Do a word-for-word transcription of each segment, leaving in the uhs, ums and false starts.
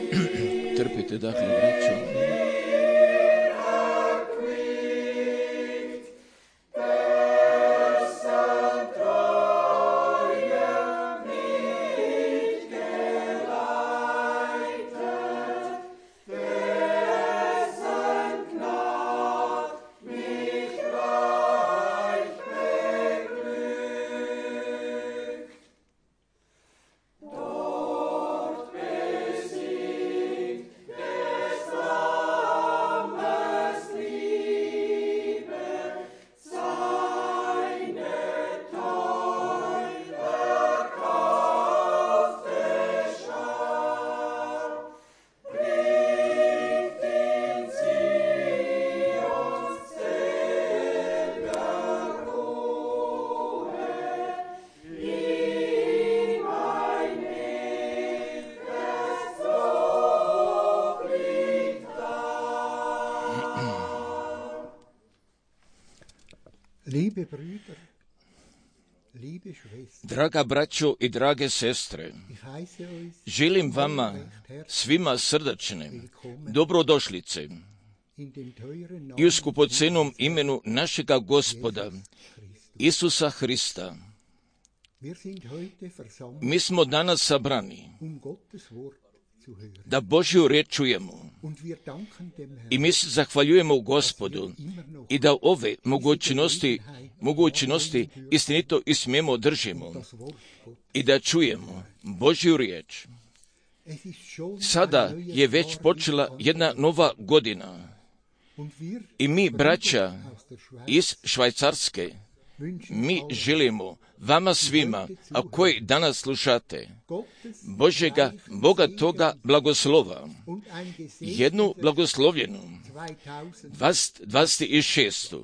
Trpite, dakle, braćo. Draga braćo i drage sestre, želim vama svima srdačne dobrodošlice i u skupocenom imenu našega Gospoda Isusa Hrista. Mi smo danas sabrani da Božju riječ čujemo i mi se zahvaljujemo Gospodu i da ove mogućnosti, mogućnosti istinito i smijemo držimo i da čujemo Božju riječ. Sada je već počela jedna nova godina i mi, braća iz Švajcarske, mi želimo vama svima, a koji danas slušate, Božjega, Boga toga blagoslova, jednu blagoslovljenu, dvadeset šestu.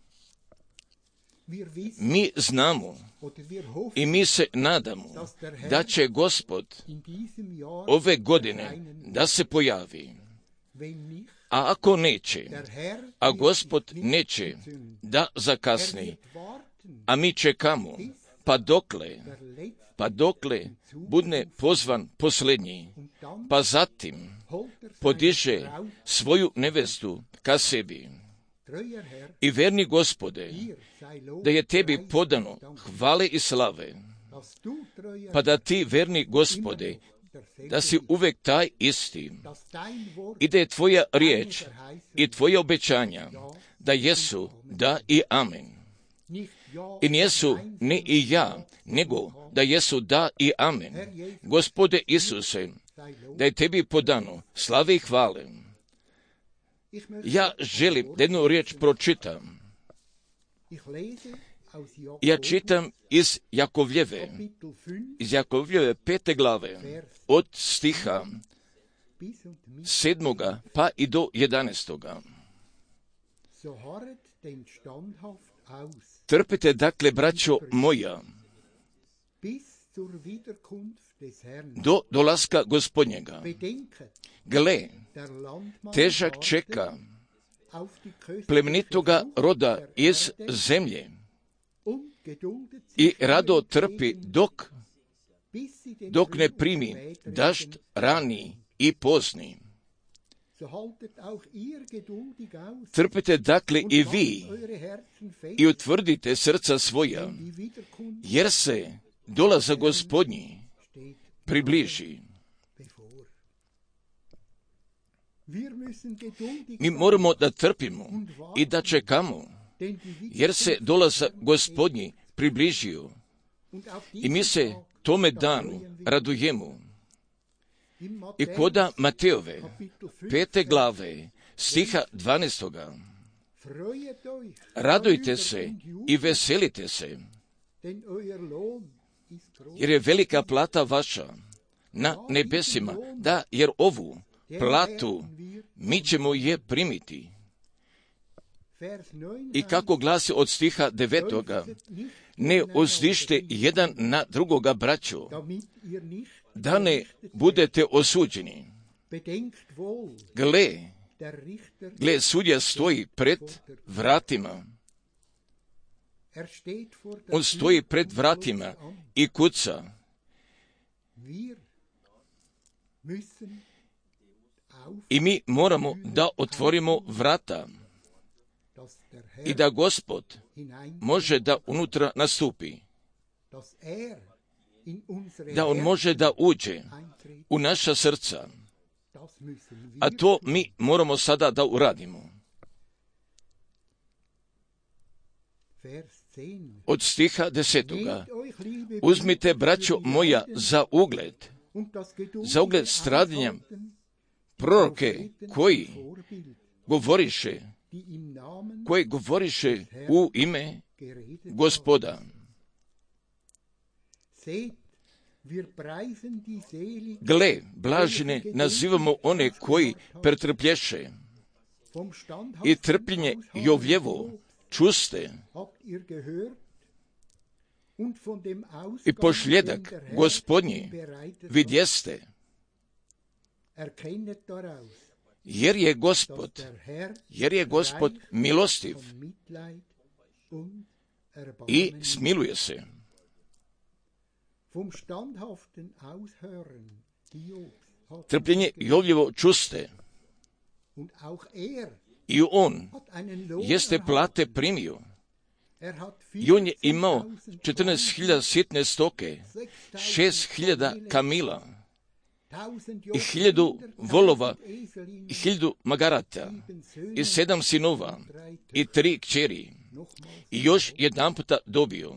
Mi znamo i mi se nadamo da će Gospod ove godine da se pojavi. A ako neće, a Gospod neće da zakasni, a mi čekamo, pa dokle, pa dokle bude pozvan posljednji, pa zatim podiže svoju nevestu ka sebi. I verni Gospode, da je tebi podano hvale i slave, pa da ti, verni Gospode, da si uvek taj isti i da je tvoja riječ i tvoje obećanja da jesu da i amen. I nijesu ni i ja, nego da jesu da i amen. Gospode Isuse, da je tebi podano slave i hvale. Ja želim da jednu riječ pročitam. Ja čitam iz Jakovljeve, iz Jakovljeve pete glave, od stiha sedmoga pa i do jedanaestoga. Trpite, dakle, braćo moja, do dolaska Gospodnjega. Gle, težak čeka plemenitoga roda iz zemlje i rado trpi dok, dok ne primi dažd rani i pozni. Trpite, dakle, i vi i utvrdite srca svoja, jer se dolazak Gospodnji približi. Mi moramo da trpimo i da čekamo, jer se dolazak Gospodnji približio i mi se tome danu radujemo. I koda Mateove pete glave stiha dvanaestoga. Radujte se i veselite se, jer je velika plata vaša na nebesima, da, jer ovu platu mi ćemo je primiti. I kako glasi od stiha devetoga, ne uzdište jedan na drugoga, braćo, da ne budete osuđeni. Gle, gle, sudja stoji pred vratima. On stoji pred vratima i kuca. I mi moramo da otvorimo vrata i da Gospod može da unutra nastupi, da on može da uđe u naša srca, a to mi moramo sada da uradimo. Od stiha desetoga, uzmite, braćo moja, za ugled, za ugled stradanja proroke koji govoriše, koji govoriše u ime Gospoda. Gle, blažene nazivamo one koji pretrplješe i trpljenje Jovjevo čuste i pošljedak Gospodnji vidjeste, jer je Gospod, jer je Gospod milostiv i smiluje se. Trpljenje Jovljevo čuste i on jeste plate primio. I on je imao četrnaest hiljada sitne stoke, šest hiljada kamila i hiljadu volova i hiljadu magarata i sedam sinova i tri kćeri. I još jedan puta dobio.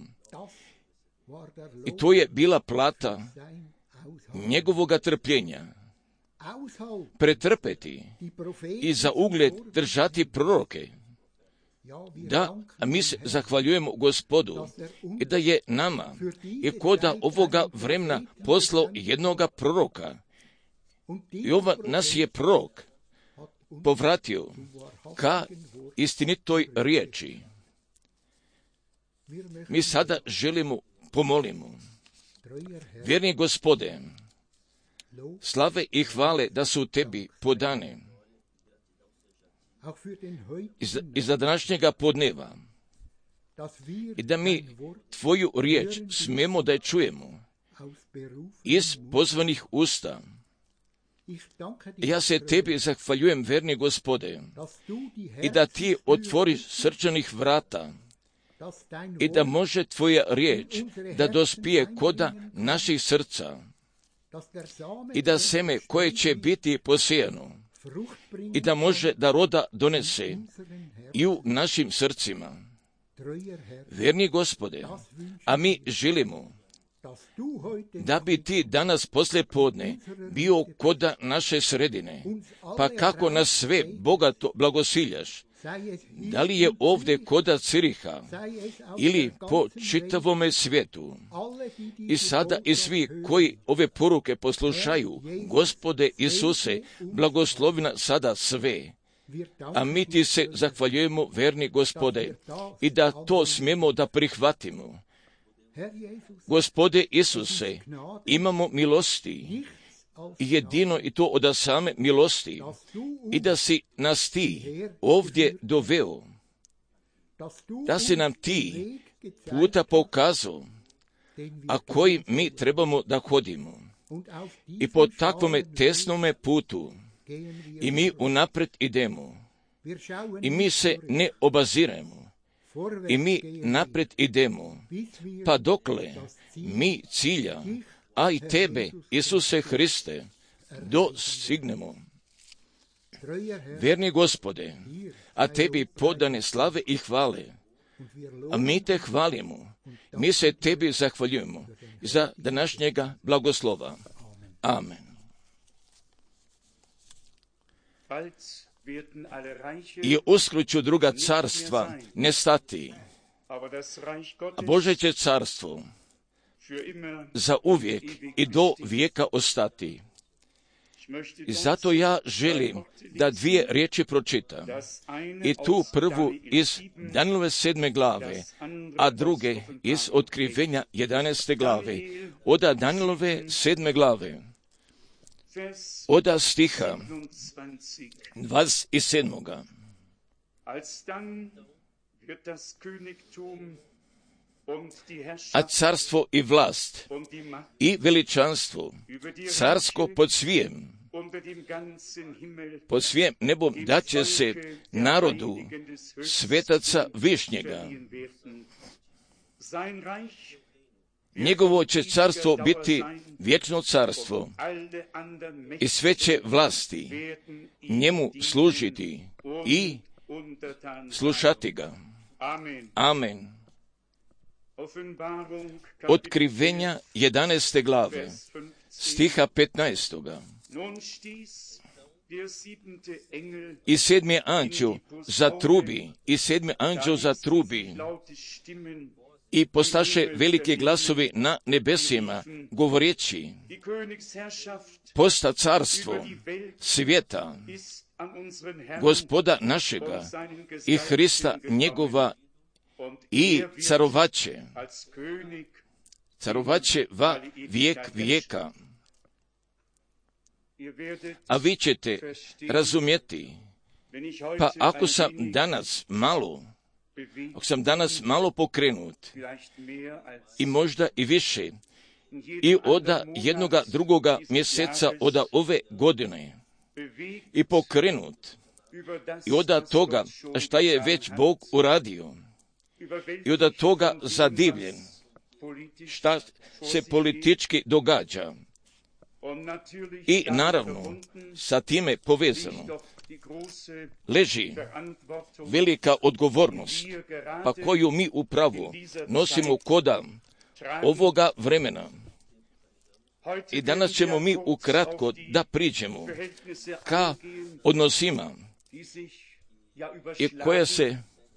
I to je bila plata njegovoga trpljenja. Pretrpeti i za ugled držati proroke. Da, a mi se zahvaljujemo Gospodu i da je nama i koda ovoga vremena poslao jednoga proroka. I ova nas je prorok povratio ka istinitoj riječi. Mi sada želimo pomolimo. Vjerni Gospode, slave i hvale da su tebi podane i za današnjega podneva i da mi tvoju riječ smemo da je čujemo iz pozvanih usta. Ja se tebi zahvaljujem, verni Gospode, i da ti otvoriš srčanih vrata i da može tvoja riječ da dospije koda naših srca i da seme koje će biti posijano i da može da roda donese i u našim srcima. Verni Gospode, a mi želimo da bi ti danas poslije podne bio koda naše sredine, pa kako nas sve bogato blagosiljaš, da li je ovdje koda Ciriha ili po čitavome svijetu. I sada i svi koji ove poruke poslušaju, Gospode Isuse, blagoslovina sada sve. A mi ti se zahvaljujemo, verni Gospode, i da to smijemo da prihvatimo. Gospode Isuse, imamo milosti, jedino i to od same milosti, i da si nas ti ovdje doveo, da si nam ti puta pokazao, a koji mi trebamo da hodimo. I po takvome tesnome putu i mi unapred idemo, i mi se ne obaziremo, i mi napred idemo, pa dokle mi cilja, a i tebe, Isuse Hriste, dostignemo. Verni Gospode, a tebi podane slave i hvale, a mi te hvalimo, mi se tebi zahvaljujemo za današnjega blagoslova. Amen. I uskoro će druga carstva nestati, a Božje će carstvo za uvijek i do vijeka ostati. I zato ja želim da dvije riječi pročitam. I tu prvu iz Danilove sedme glave, a druge iz Otkrivenja jedanaeste glave. Oda Danilove sedme glave, oda stiha dvadeset sedmoga. A carstvo i vlast i veličanstvo carsko pod svijem po svijem nebom da će se narodu svetaca Višnjega. Njegovo će carstvo biti vječno carstvo i sve će vlasti njemu služiti i slušati ga. Amen. Otkrivenja jedanaeste glave, stiha petnaestoga. I sedmi anđeo zatrubi, i sedmi anđeo zatrubi, i postaše velike glasovi na nebesima, govoreći, posta carstvo svijeta, Gospoda našega i Hrista njegova, i carovaće, carovaće va vijek vijeka. A vi ćete razumjeti, pa ako sam danas malo, ako sam danas malo pokrenut, i možda i više, i oda jednoga drugoga mjeseca oda ove godine, i pokrenut, i oda toga šta je već Bog uradio, i oda toga zadivljen, šta se politički događa. I naravno, sa time povezano, leži velika odgovornost, pa koju mi upravo nosimo koda ovoga vremena. I danas ćemo mi ukratko da priđemo ka odnosima i koje se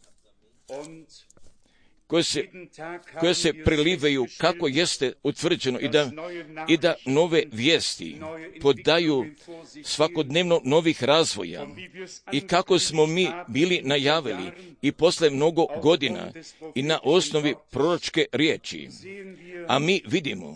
koje se, koje se prelivaju kako jeste utvrđeno i da, i da nove vijesti podaju svakodnevno novih razvoja i kako smo mi bili najavili i posle mnogo godina i na osnovi proročke riječi. A mi vidimo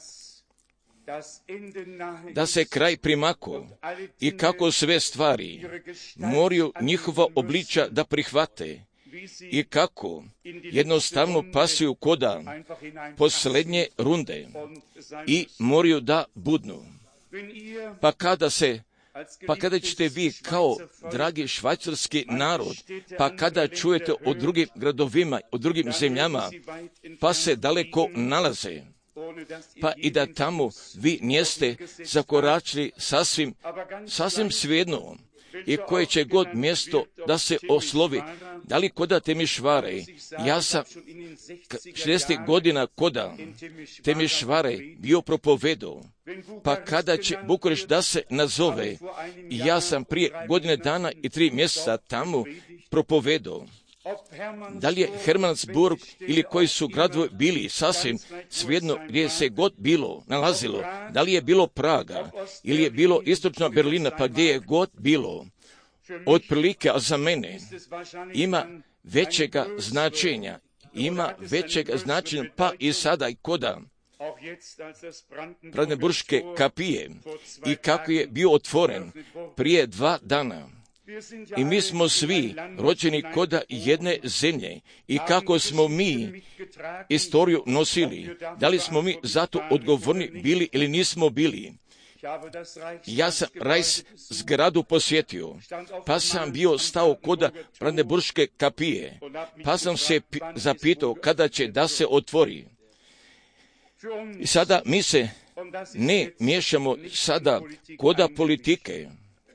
da se kraj primako i kako sve stvari moraju njihova obličja da prihvate i kako jednostavno pasuju koda posljednje runde i moraju da budnu. Pa kada se, pa kada ćete vi kao dragi švajcarski narod, pa kada čujete o drugim gradovima, o drugim zemljama, pa se daleko nalaze, pa i da tamo vi niste zakoračili sasvim, sasvim svejedno, i koje će god mjesto da se oslovi, da li koda Temišvare, ja sam šezdeset godina koda Temišvare bio propovedao, pa kada će Bukurešt da se nazove, ja sam prije godine dana i tri mjeseca tamo propovedao. Da li je Hermansburg ili koji su gradovi bili sasvim svejedno gdje se god bilo nalazilo, da li je bilo Praga ili je bilo istočna Berlina, pa gdje je god bilo, otprilike, a za mene ima većega značenja, ima većega značenja, pa i sada i koda Brandenburške kapije i kako je bio otvoren prije dva dana. I mi smo svi rođeni koda jedne zemlje i kako smo mi istoriju nosili, da li smo mi zato odgovorni bili ili nismo bili. Ja sam Rajs zgradu posjetio, pa sam bio stao koda Brandenburške kapije, pa sam se p- zapitao kada će da se otvori. I sada mi se ne miješamo sada koda politike,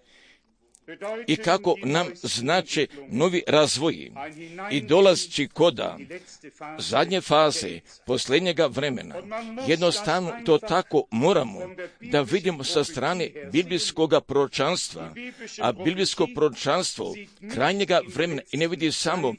i kako nam znače novi razvoji i dolazeći koda zadnje faze posljednjega vremena. Jednostavno to tako moramo da vidimo sa strane biblijskog proročanstva, a biblijsko proročanstvo krajnjega vremena i ne vidi samo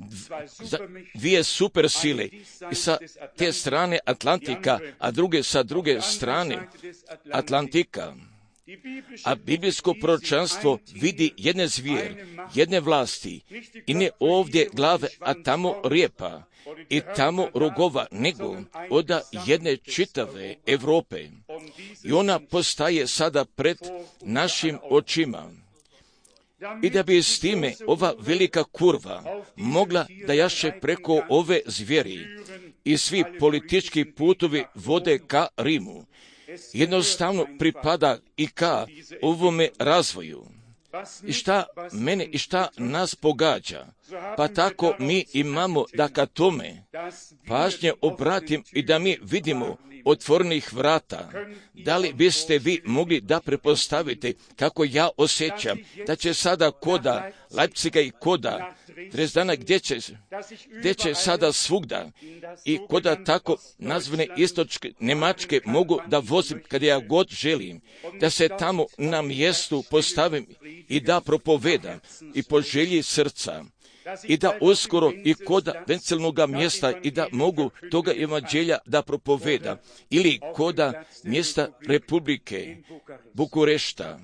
dvije super sile i sa te strane Atlantika, a druge sa druge strane Atlantika. A biblijsko proročanstvo vidi jedne zvijer, jedne vlasti i ne ovdje glave, a tamo rijepa i tamo rogova, nego oda jedne čitave Europe. I ona postaje sada pred našim očima. I da bi s time ova velika kurva mogla da jaše preko ove zvijeri i svi politički putovi vode ka Rimu. jednostavno pripada i ka ovome razvoju. I šta mene i šta nas pogađa, pa tako mi imamo da ka tome pažnje obratim i da mi vidimo otvorenih vrata. Da li biste vi mogli da prepostavite kako ja osjećam da će sada koda Leipziga i koda Dresdana, gdje će, gdje će sada svugda i koda tako nazvane istočke Njemačke mogu da vozim kada ja god želim, da se tamo na mjestu postavim i da propovedam i po želji srca. I da uskoro i koda vencelnoga mjesta i da mogu toga evanđelja da propovedam. Ili koda mjesta Republike Bukurešta.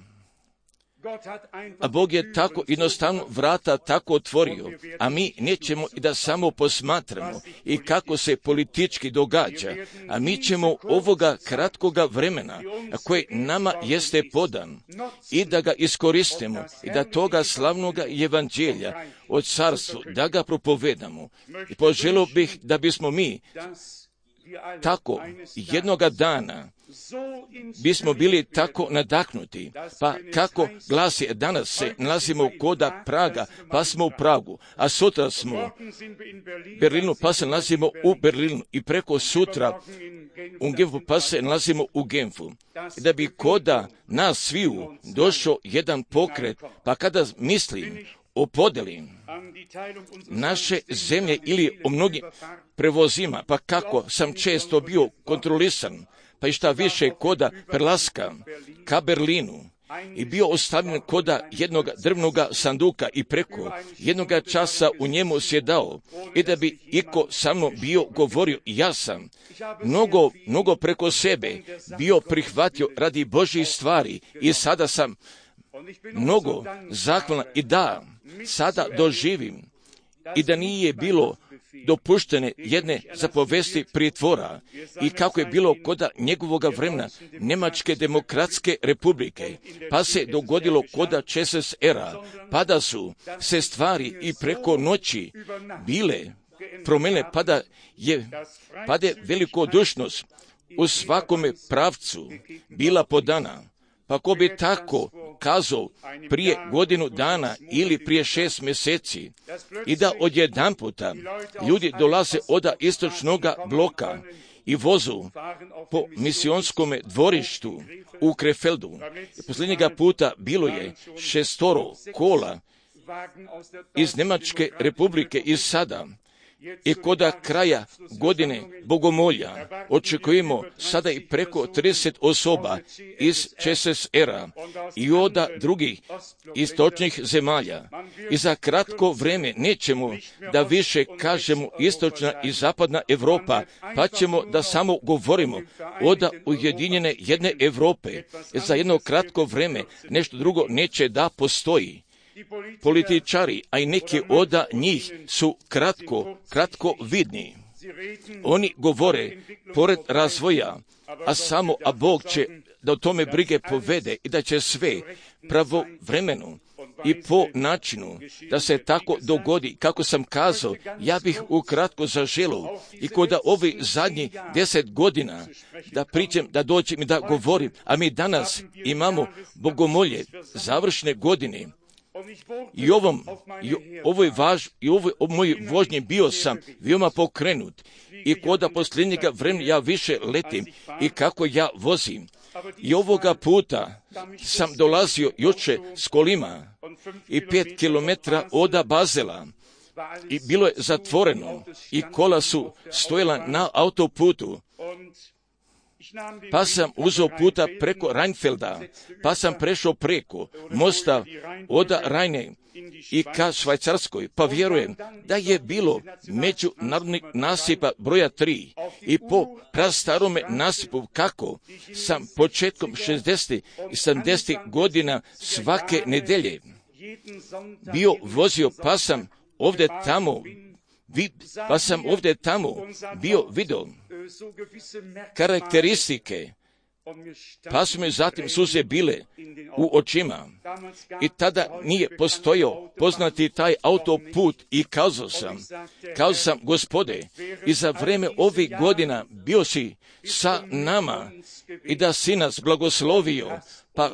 A Bog je tako jednostavno vrata tako otvorio, a mi nećemo i da samo posmatramo i kako se politički događa, a mi ćemo ovoga kratkoga vremena koje nama jeste podan i da ga iskoristimo i da toga slavnoga evanđelja o carstvu, da ga propovedamo. I poželio bih da bismo mi tako jednoga dana bismo bili tako nadahnuti, pa kako glasi danas se nalazimo koda Praga, pa smo u Pragu, a sutra smo u Berlinu, pa se nalazimo u Berlinu i preko sutra u Genfu, pa se nalazimo u Genfu. I da bi koda nas sviju došao jedan pokret, pa kada mislim o podeli naše zemlje ili o mnogim prevozima, pa kako sam često bio kontrolisan, pa i šta više koda prelaska ka Berlinu i bio ostavljen koda jednog drvnog sanduka i preko jednoga časa u njemu sjedao i da bi iko sa mnom bio govorio, ja sam mnogo, mnogo preko sebe bio prihvatio radi Božjih stvari i sada sam mnogo zahvalan i da sada doživim i da nije bilo dopuštene jedne zapovesti pritvora i kako je bilo koda njegovoga vremena Njemačke demokratske republike, pa se dogodilo koda Č S S R-a, pa da su se stvari i preko noći bile promenile, pa da je pade velikodušnost u svakome pravcu bila podana. Pa ko bi tako kazao prije godinu dana ili prije šest mjeseci i da odjedanputa ljudi dolaze od istočnog bloka i vozu po misionskom dvorištu u Krefeldu. Posljednjega puta bilo je šestoro kola iz Njemačke republike i sada i koda kraja godine bogomolja očekujemo sada i preko trideset osoba iz Č S S R-a i od drugih istočnih zemalja. I za kratko vrijeme nećemo da više kažemo istočna i zapadna Europa, pa ćemo da samo govorimo od ujedinjene jedne Europe. Za jedno kratko vrijeme nešto drugo neće da postoji. Političari, a i neki od njih su kratko, kratko vidni. Oni govore pored razvoja, a samo a Bog će da o tome brige povede i da će sve pravovremeno i po načinu da se tako dogodi, kako sam kazao, ja bih ukratko zaželio i kod ovi zadnjih deset godina da pričam, da dođem i da govorim, a mi danas imamo bogomolje završne godine. I ovom, i ovoj važ, i ovoj moj vožnji bio sam veoma pokrenut i koda posljednjega vremena ja više letim i kako ja vozim. I ovoga puta sam dolazio juče s kolima i pet kilometra od Bazela i bilo je zatvoreno i kola su stojala na autoputu. Pa sam uzeo puta preko Rheinfelda, pa sam prešao preko mosta od Rajne i ka Švajcarskoj, pa vjerujem da je bilo međunarodnih nasipa broja tri i po prastarome nasipu kako sam početkom šezdesetih i sedamdesetih godina svake nedelje bio vozio, pa sam ovdje tamo pa sam ovdje tamo bio vidio karakteristike pa su mi zatim suze bile u očima. I tada nije postojao poznati taj autoput i kazao sam, kazao sam, Gospode, i za vreme ovih godina bio si sa nama i da si nas blagoslovio, pa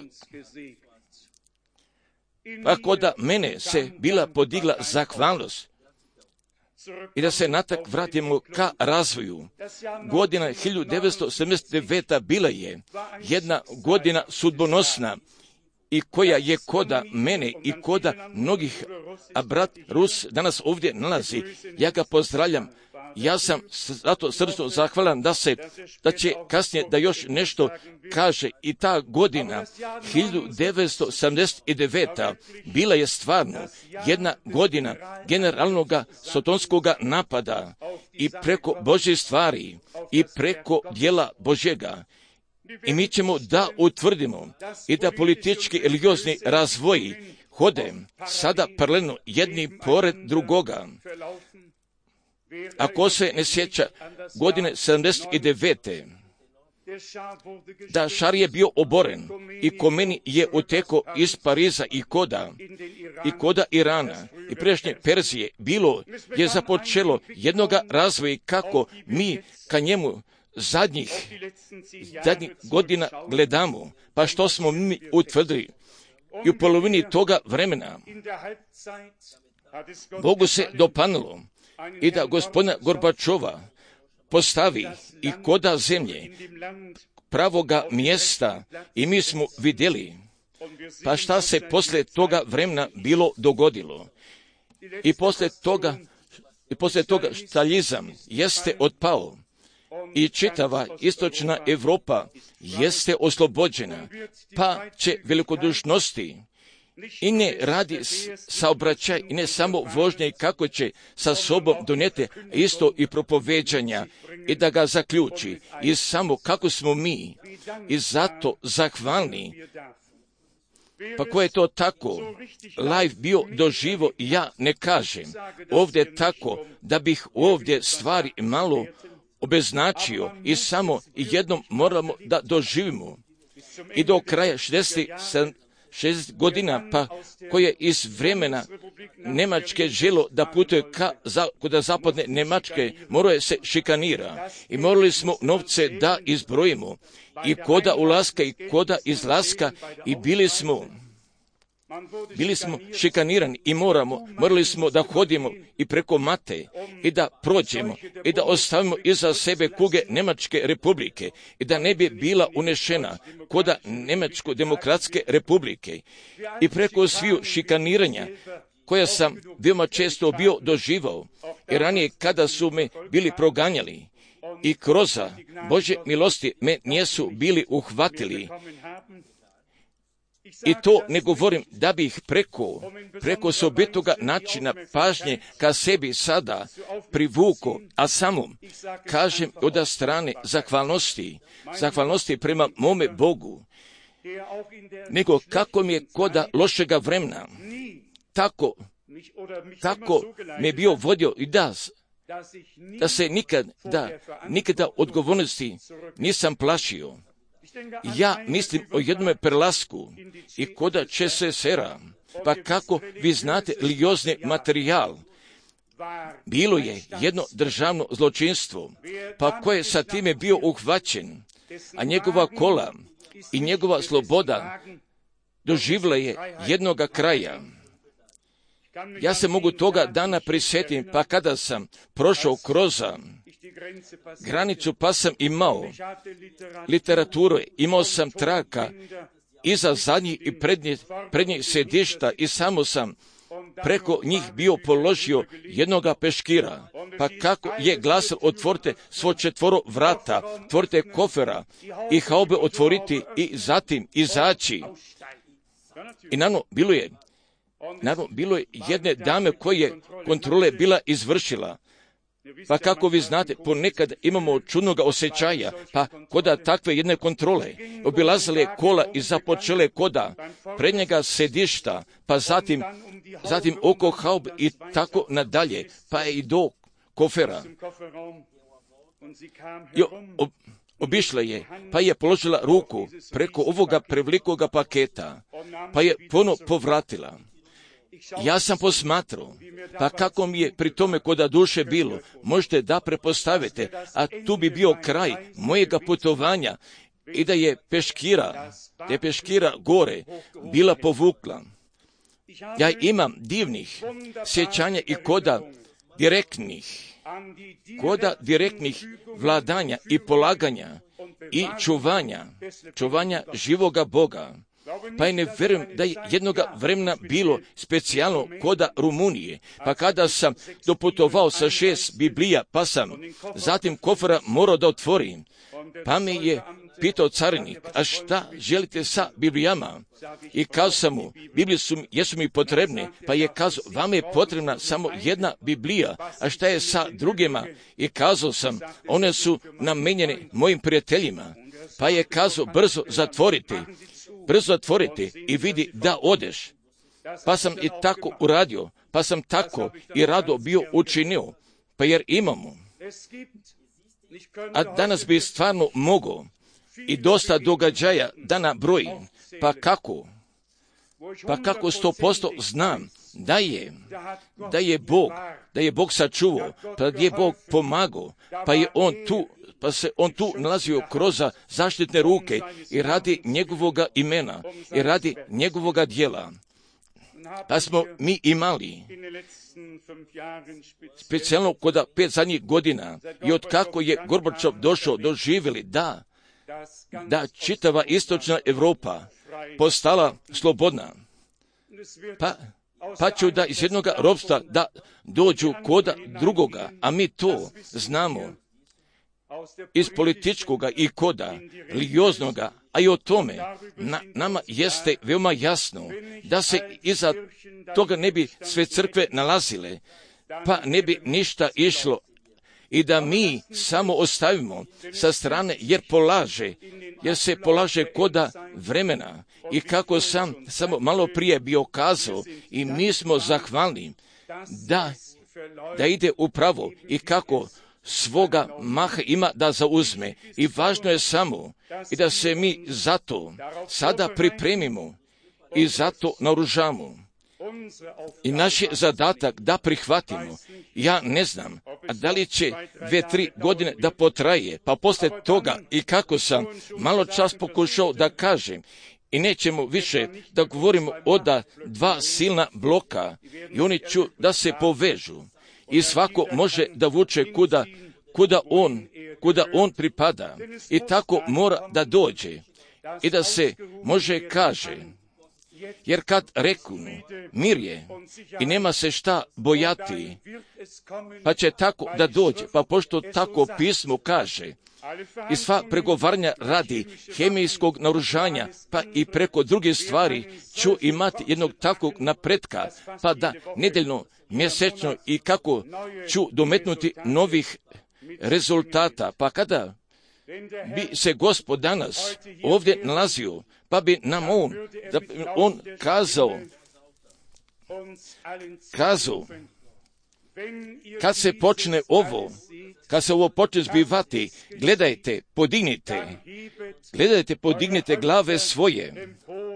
pa koda mene se bila podigla zahvalnost. I da se natak vratimo ka razvoju. Godina hiljadu devetsto sedamdeset deveta bila je jedna godina sudbonosna i koja je koda mene i koda mnogih, a brat Rus danas ovdje nalazi. Ja ga pozdravljam. Ja sam zato srčno zahvalan da se, da će kasnije da još nešto kaže. I ta godina hiljadu devetsto sedamdeset deveta bila je stvarno jedna godina generalnog sotonskog napada i preko Božje stvari i preko djela Božjega. I mi ćemo da utvrdimo i da politički i religiozni razvoji hode sada paralelno jedni pored drugoga. Ako se ne sjeća godine sedamdeset devete da Šar je bio oboren i Komeni je uteko iz Pariza i koda, i koda Irana i prijašnje Perzije, bilo je započelo jednoga razvoja kako mi ka njemu zadnjih, zadnjih godina gledamo, pa što smo mi utvrdili. I u polovini toga vremena Bogu se dopanilo i da gospodina Gorbačova postavi i koda zemlje pravoga mjesta i mi smo vidjeli. Pa šta se poslije toga vremena bilo dogodilo? I poslije toga, i poslije toga štaljizam jeste otpao i čitava istočna Europa jeste oslobođena, pa će velikodušnosti i ne radi saobraćaj i ne samo vožnje kako će sa sobom donijeti isto i propoveđanja i da ga zaključi i samo kako smo mi i zato zahvalni. Pa ko je to tako live bio doživo, ja ne kažem ovdje tako da bih ovdje stvari malo obeznačio i samo jednom moramo da doživimo i do kraja šezdeset šest godina, pa koje iz vremena Njemačke želo da putuje ka za, kuda zapadne Njemačke, morao se šikanira i morali smo novce da izbrojimo i koda ulaska i koda izlaska i bili smo Bili smo šikanirani i moramo, morali smo da hodimo i preko mate i da prođemo i da ostavimo iza sebe kuge Njemačke republike i da ne bi bila unešena koda Njemačko demokratske republike i preko sviju šikaniranja koja sam veoma često bio doživao i ranije kada su me bili proganjali i kroz Božje milosti me nisu bili uhvatili. I to ne govorim da bih preko, preko osobitoga načina pažnje ka sebi sada privuko, a samo kažem od strane zahvalnosti, zahvalnosti prema mome Bogu, nego kako mi je koda lošega vremena, tako, tako me je bio vodio i da, da se nikad, da, nikada odgovornosti nisam plašio. Ja mislim o jednom prelasku i koda će se sera, pa kako vi znate religiozni materijal, bilo je jedno državno zločinstvo, pa koje sa time bio uhvaćen, a njegova kola i njegova sloboda doživjela je jednoga kraja. Ja se mogu toga dana prisjetim, pa kada sam prošao kroz granicu, pa sam imao literaturu, imao sam traka iza zadnjih i prednjih, prednjih sedišta i samo sam preko njih bio položio jednoga peškira. Pa kako je glasilo, otvorite svo četvoro vrata, otvorite kofera i haube otvoriti i zatim izaći. I naravno, bilo je, naravno, bilo je jedne dame koje kontrole bila izvršila. Pa kako vi znate, ponekad imamo čudnog osjećaja, pa koda takve jedne kontrole, obilazile kola i započele koda prednjega sedišta, pa zatim, zatim oko haub i tako nadalje, pa i do kofera. I obišla je, pa je položila ruku preko ovoga prevelikoga paketa, pa je ponovo povratila. Ja sam posmatrao, pa kako mi je pri tome koda duše bilo, možete da prepostavite, a tu bi bio kraj mojega putovanja i da je peškira, da je peškira gore bila povukla. Ja imam divnih sjećanja i koda direktnih, koda direktnih vladanja i polaganja i čuvanja, čuvanja živoga Boga. Pa i ne vjerujem da je jednoga vremena bilo specijalno koda Rumunije, pa kada sam doputovao sa šest Biblija, pa sam zatim kofera morao da otvorim, pa me je pitao carinik, a šta želite sa Biblijama? I kazao sam mu, Biblije su, jesu mi potrebne, pa je kazao, vama je potrebna samo jedna Biblija, a šta je sa drugima? I kazao sam, one su namenjene mojim prijateljima, pa je kazao, brzo zatvorite, brzo zatvorite i vidi da odeš. Pa sam i tako uradio, pa sam tako i rado bio učinio, pa jer imamo. A danas bi stvarno mogao i dosta događaja da nabrojim, pa kako? Pa kako sto posto znam da je, da je Bog, da je Bog sačuvao, pa da je Bog pomagao, pa je On tu, pa se On tu nalazio kroz zaštitne ruke i radi njegovoga imena i radi njegovoga djela. Pa smo mi imali specijalno kod pet zadnjih godina i od kako je Gorbačov došao, doživjeli da, da čitava istočna Europa postala slobodna. Pa, pa ću da iz jednoga ropstva da dođu koda drugoga, a mi to znamo iz političkoga i koda religioznoga, a i o tome na, nama jeste veoma jasno da se iza toga ne bi sve crkve nalazile, pa ne bi ništa išlo i da mi samo ostavimo sa strane, jer polaže, jer se polaže koda vremena i kako sam samo malo prije bio kazao i mi smo zahvalni da, da ide upravo i kako svoga maha ima da zauzme i važno je samo i da se mi zato sada pripremimo i zato naoružamo. I naš je zadatak da prihvatimo. Ja ne znam, a da li će dve, tri godine da potraje, pa poslije toga i kako sam malo čas pokušao da kažem, i nećemo više da govorimo o da dva silna bloka i oni ću da se povežu i svako može da vuče kuda, kuda on, kuda on pripada i tako mora da dođe i da se može kaže, jer kad reku mir je i nema se šta bojati, pa će tako da dođe, pa pošto tako pismo kaže, i sva pregovaranja radi hemijskog naoružanja, pa i preko druge stvari ću imati jednog takvog napretka, pa da nedeljno, mjesečno i kako ću dometnuti novih rezultata, pa kada bi se Gospod danas ovdje nalazio, pa bi nam on, da bi on kazao, kazao, kad se počne ovo, kad se ovo počne zbivati, gledajte, podignite, gledajte, podignite glave svoje,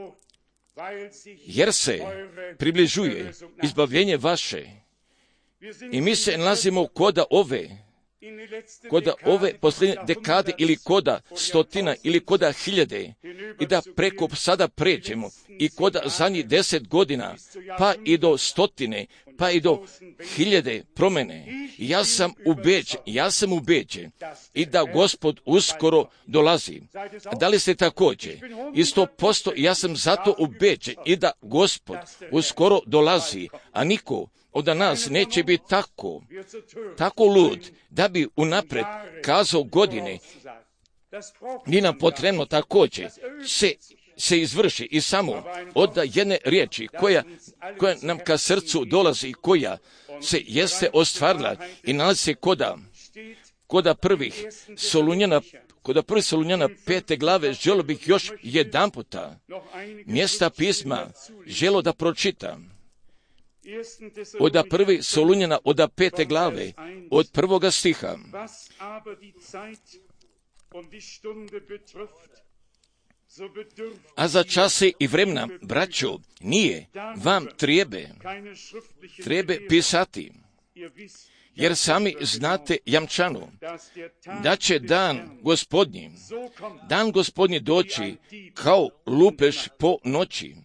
jer se približuje izbavljenje vaše. I mi se nalazimo koda ove, koda ove posljednje dekade ili koda stotina ili koda hiljade i da preko sada pređemo i koda zadnjih deset godina pa i do stotine pa i do hiljade promjene. Ja sam ubeđen, ja sam ubeđen i da Gospod uskoro dolazi. Da li ste također? I sto posto ja sam zato ubeđen i da Gospod uskoro dolazi, a niko od nas neće biti tako, tako lud, da bi unapred kazao godine. Nije nam potrebno također se, se izvrši i samo od jedne riječi koja, koja nam ka srcu dolazi i koja se jeste ostvarila i nalazi se koda, koda prvih Solunjana, koda prvih Solunjana pete glave, želo bih još jedan puta mjesta pisma želo da pročitam. Oda prvi Solunjana, oda pete glave, od prvoga stiha. A za čase i vremena, braćo, nije, vam trebe, trebe pisati, jer sami znate jamčanu, da će dan Gospodnji, dan Gospodnji doći kao lupež po noći.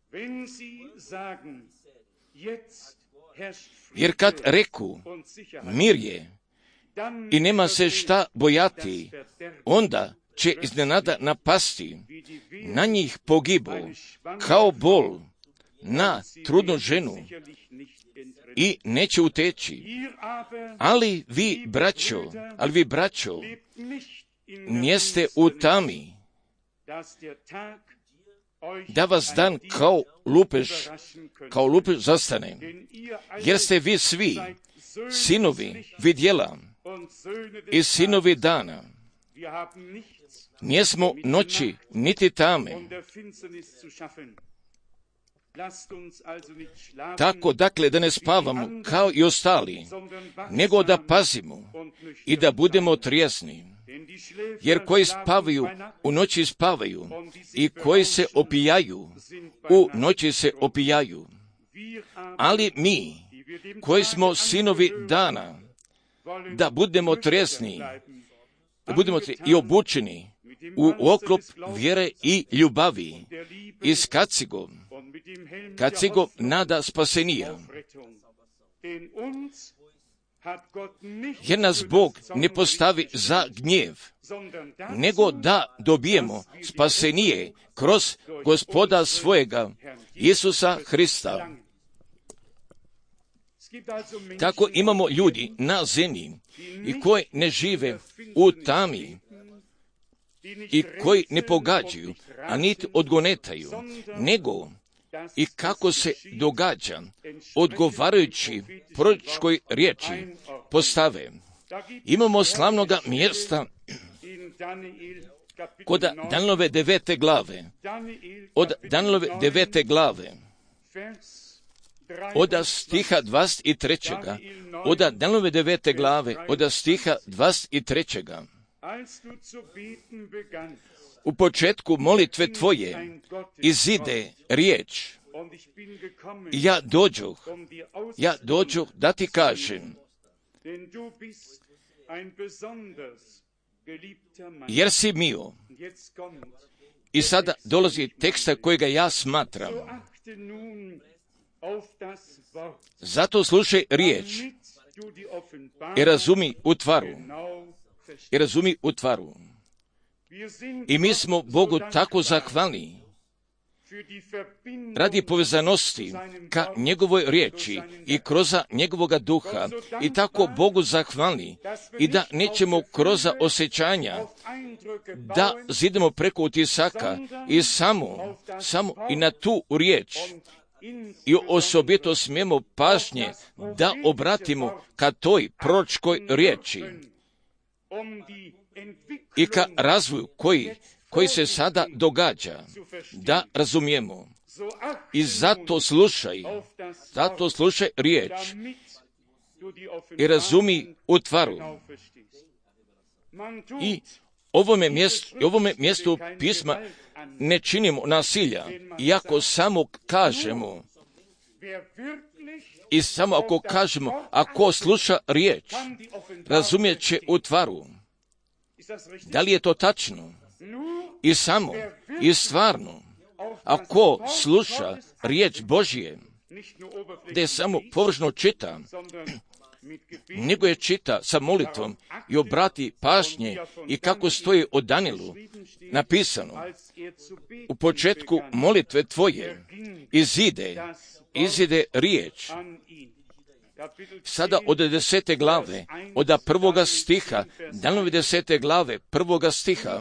Jer kad reku, mir je i nema se šta bojati, onda će iznenada napasti, na njih pogibu, kao bol na trudnu ženu i neće uteći. Ali vi, braćo, ali vi, braćo, nijeste u tami, da vas dan kao lupež, kao lupež zastane, jer ste vi svi sinovi vidjela i sinovi dana. Nijesmo noći niti tame. Tako dakle da ne spavamo kao i ostali, nego da pazimo i da budemo trijesni. Jer koji spavaju, u noći spavaju, i koji se opijaju, u noći se opijaju. Ali mi, koji smo sinovi dana, da budemo trijesni, da budemo trijesni i obučeni u oklop vjere i ljubavi, i s kacigom, kacigom nada spasenija. Jer nas Bog ne postavi za gnjev, nego da dobijemo spasenije kroz Gospoda svojega, Isusa Hrista. Tako imamo ljudi na zemlji i koji ne žive u tami i koji ne pogađaju, a niti odgonetaju, nego i kako se događa, odgovarajući proročkoj riječi postave. Imamo slavnoga mjesta kod Danielove devete glave, od Danielove devete glave, od stiha dvadeset tri. Od Danielove devete glave, od stiha dvadeset tri. U početku molitve tvoje izide riječ, ja dođoh, ja dođoh da ti kažem, jer si mio. I sada dolazi teksta kojega ja smatram. Zato slušaj riječ i razumi utvaru, i razumi utvaru. I mi smo Bogu tako zahvalni radi povezanosti ka njegovoj riječi i kroz njegovoga duha, i tako Bogu zahvalni, i da nećemo kroz osjećanja da zidemo preko utisaka i samo, samo i na tu riječ i osobito smijemo pažnje da obratimo ka toj proročkoj riječi i ka razvoju koji, koji se sada događa, da razumijemo. I zato slušaj, zato slušaj riječ i razumi utvaru. I ovome mjestu, ovome mjestu pisma ne činimo nasilja, iako samo kažemo, i samo ako kažemo, ako sluša riječ, razumijet će utvaru. Da li je to tačno? I samo, i stvarno, ako sluša riječ Božje, da je samo površno čita, nego je čita sa molitvom i obrati pažnje, i kako stoji o Danielu napisano, u početku molitve tvoje izide, izide riječ. Sada od desete glave, od prvoga stiha, Danielove desete glave, prvoga stiha,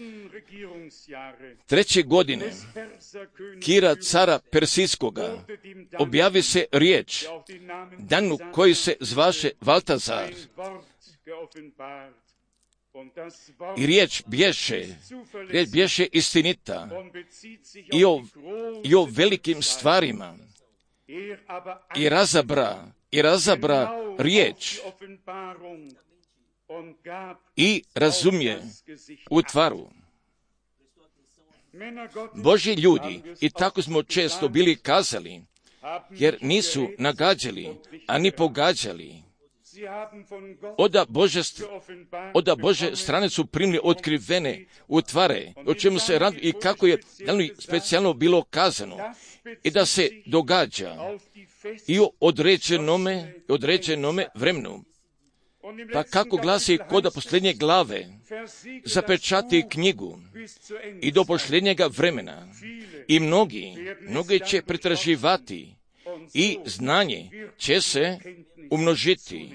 treće godine Kira cara Persijskoga objavi se riječ Danu koji se zvaše Valtazar. I riječ bješe, riječ bješe istinita i o, i o velikim stvarima, i razabra, i razabra riječ i razumije u tvaru. Božji ljudi, i tako smo često bili kazali, jer nisu nagađali, ani pogađali. Oda Bože, oda Bože strane su primili otkrivene utvare, o čemu se radi i kako je specijalno bilo kazano, i da se događa i u određenome, određenome vremenu. Pa kako glasi koda posljednje glave, zapečati knjigu i do posljednjega vremena. I mnogi, mnogi će pretraživati i znanje će se umnožiti.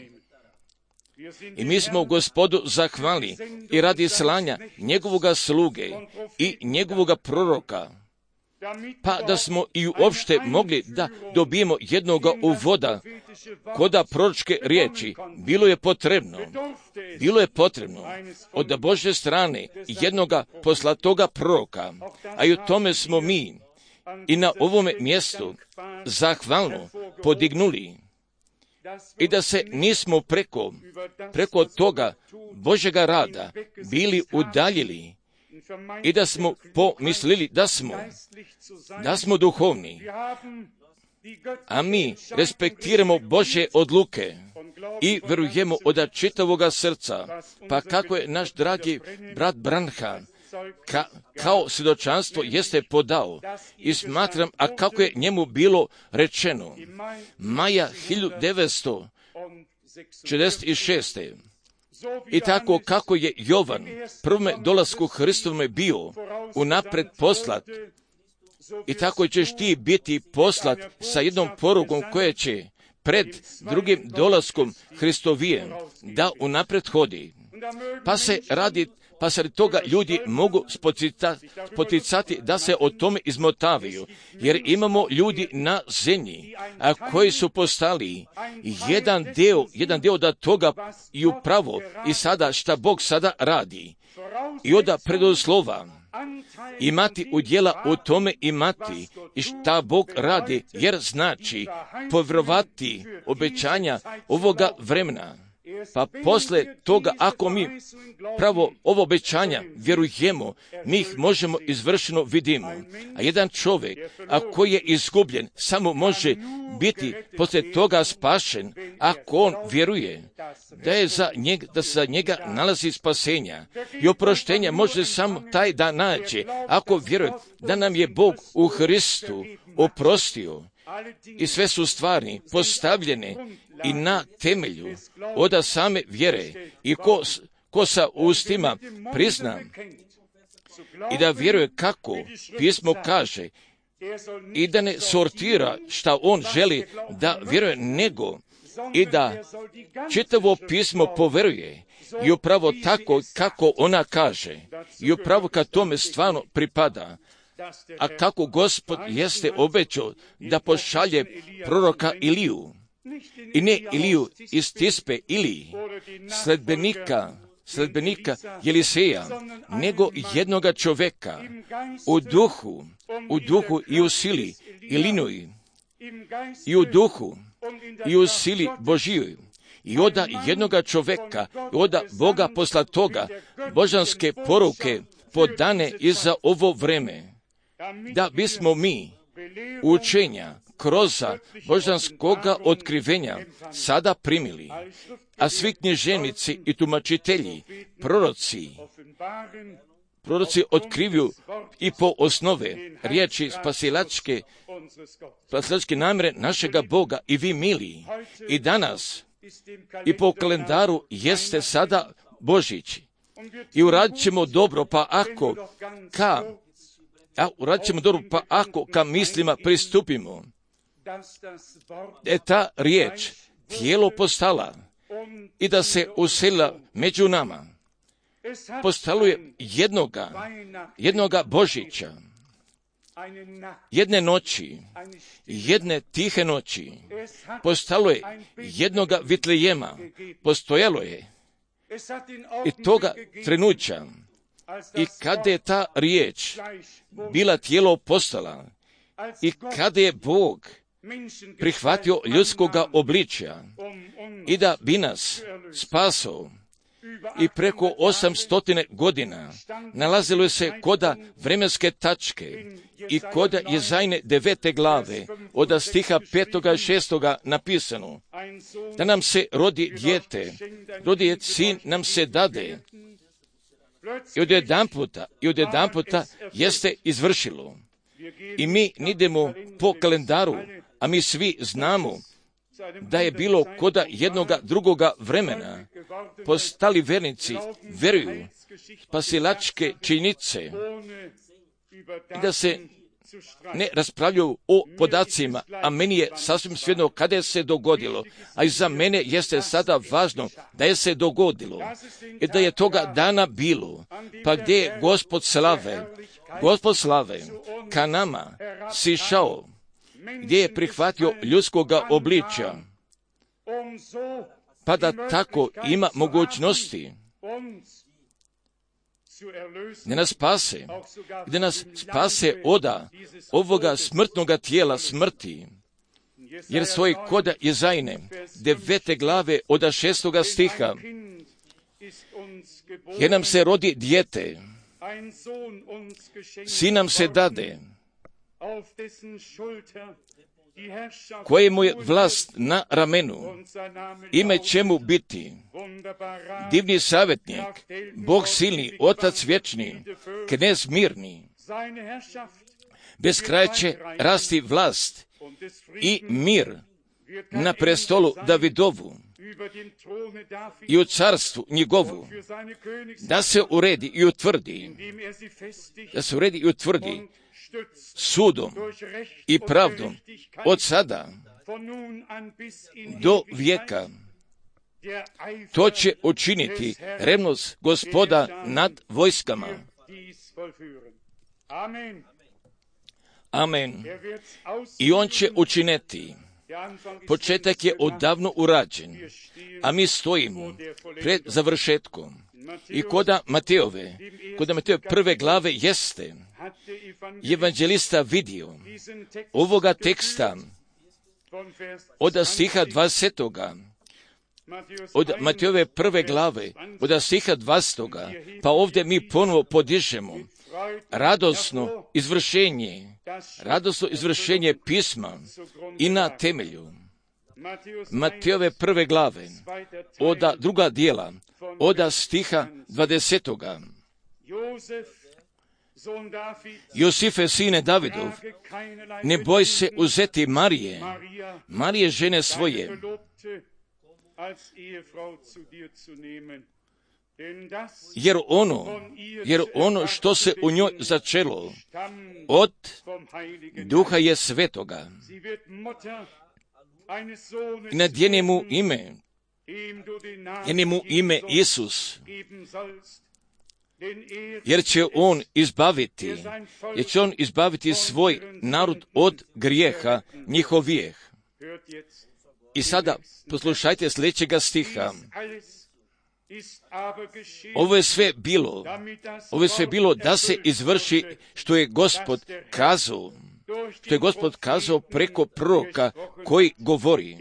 I mi smo Gospodu zahvali i radi slanja njegovoga sluge i njegovoga proroka, pa da smo i uopšte mogli da dobijemo jednoga uvoda koda proročke riječi. Bilo je potrebno, bilo je potrebno od Božje strane jednoga poslatoga proroka, a i u tome smo mi i na ovome mjestu zahvalno podignuli. I da se nismo preko, preko toga Božjega rada bili udaljili i da smo pomislili da smo, da smo duhovni, a mi respektiramo Božje odluke i verujemo od čitavoga srca, pa kako je naš dragi brat Branham Ka, kao svjedočanstvo jeste podao i smatram, a kako je njemu bilo rečeno, maja hiljadu devetsto četrdeset šeste. I tako kako je Jovan prvome dolasku Hristovome bio unapred poslat, i tako ćeš ti biti poslat sa jednom porukom koja će pred drugim dolaskom Hristovijem da unapred hodi. Pa se radi Pa se toga ljudi mogu poticati da se o tome izmotavaju, jer imamo ljudi na zemlji, a koji su postali jedan dio, jedan dio da toga i upravo i sada šta Bog sada radi. I onda predoslova imati udjela u tome imati i šta Bog radi, jer znači povjerovati obećanja ovoga vremena. Pa posle toga, ako mi pravo ovo obećanja vjerujemo, mi ih možemo izvršeno vidimo. A jedan čovjek, ako je izgubljen, samo može biti posle toga spašen, ako on vjeruje da je za njega, da se za njega nalazi spasenja i oproštenja može samo taj da nađe, ako vjeruje da nam je Bog u Hristu oprostio. I sve su stvari postavljene i na temelju od same vjere. I ko, ko sa ustima prizna i da vjeruje kako pismo kaže i da ne sortira šta on želi da vjeruje, nego i da čitavo pismo poveruje i upravo tako kako ona kaže i upravo kad tome stvarno pripada. A kako Gospod jeste obećao da pošalje proroka Iliju, i ne Iliju iz Tispe ili sledbenika, sledbenika Jeliseja, nego jednoga čovjeka u duhu, u duhu i u sili Ilinuji, i u duhu i u sili Božijoj. I oda jednoga čovjeka, oda Boga poslatoga, božanske poruke podane i za ovo vreme, da bismo mi učenja kroz božanskoga otkrivenja sada primili, a svi književnici i tumačitelji, proroci, proroci otkrivju i po osnove riječi spasilačke, spasilačke namjere našega Boga. I vi mili, i danas, i po kalendaru jeste sada Božić. I uradit ćemo dobro, pa ako ka A uradit ćemo dobro, pa ako ka mislima pristupimo, da je ta riječ tijelo postala i da se uselila među nama, postalo je jednoga, jednoga Božića, jedne noći, jedne tihe noći, postalo je jednoga Vitlejema, postojalo je i toga trenuća. I kada je ta riječ bila tijelo postala i kada je Bog prihvatio ljudskoga obličja i da bi nas spasao i preko osamstotine godina nalazilo se koda vremenske tačke i koda Jezajne devete glave od stiha petoga i šestoga napisano da nam se rodi dijete, rodi je sin nam se dade i od jedan puta, i od jedan puta jeste izvršilo. I mi nidemo po kalendaru, a mi svi znamo da je bilo koda jednoga drugoga vremena postali vernici, veruju spasilačke činjenice i da se ne raspravljaju o podacima, a meni je sasvim svejedno kada je se dogodilo, a i za mene jeste sada važno da je se dogodilo i da je toga dana bilo, pa gdje je Gospod slave, Gospod slave ka nama sišao, gdje je prihvatio ljudskoga obličja, pa da tako ima mogućnosti da nas spase, da nas spase oda ovoga smrtnoga tijela smrti, jer svoj koda Jezajne devete glave od šestoga stiha, jer nam se rodi dijete, sin nam se dade, koje mu je vlast na ramenu, ime će mu biti divni savjetnik, Bog silni, Otac vječni, knez mirni. Bez kraja će rasti vlast i mir na prestolu Davidovu i u carstvu njegovu, da se uredi i utvrdi, da se uredi i utvrdi sudom i pravdom od sada do vijeka. To će učiniti revnost Gospoda nad vojskama. Amen. I on će učiniti. Početak je odavno urađen, a mi stojimo pred završetkom. I koda Mateove, koda Mateove prve glave jeste evanđelista vidio ovoga teksta od stiha dvadesetoga, od Mateove prve glave, od stiha dvadesetoga, pa ovdje mi ponovo podižemo radosno izvršenje, radosno izvršenje pisma i na temelju Mateove prve glave, od druga dijela, od stiha dvadesetoga. Josife, sine Davidov, ne boj se uzeti Marije, Marije žene svoje, jer ono, jer ono što se u njoj začelo od Duha je Svetoga. I nadjeni mu ime, nadjeni mu ime Isus, jer će on izbaviti, jer će on izbaviti svoj narod od grijeha njihovijeh. I sada poslušajte sljedećega stiha. Ovo je sve bilo, ovo je sve bilo da se izvrši što je Gospod kazao, što je Gospod kazao preko proroka koji govori.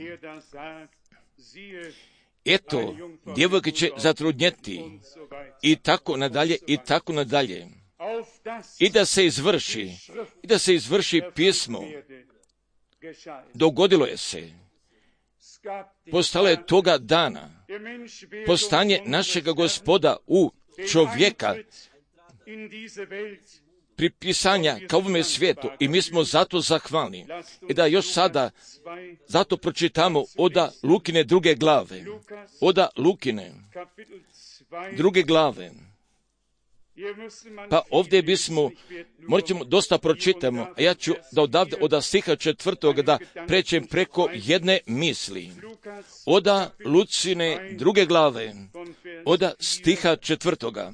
Eto, djevojke će zatrudnjeti i tako nadalje i tako nadalje. I da se izvrši, i da se izvrši pismo. Dogodilo je se. Postalo je toga dana postanje našega Gospoda u čovjeka, pripisanja ka ovome svijetu, i mi smo zato zahvalni. I da još sada zato pročitamo oda Lukine druge glave, oda Lukine druge glave. Pa ovdje bismo, morat ćemo dosta pročitamo, a ja ću da odavde od stiha četvrtog da pređem preko jedne misli. Oda Lucine druge glave, oda stiha četvrtoga.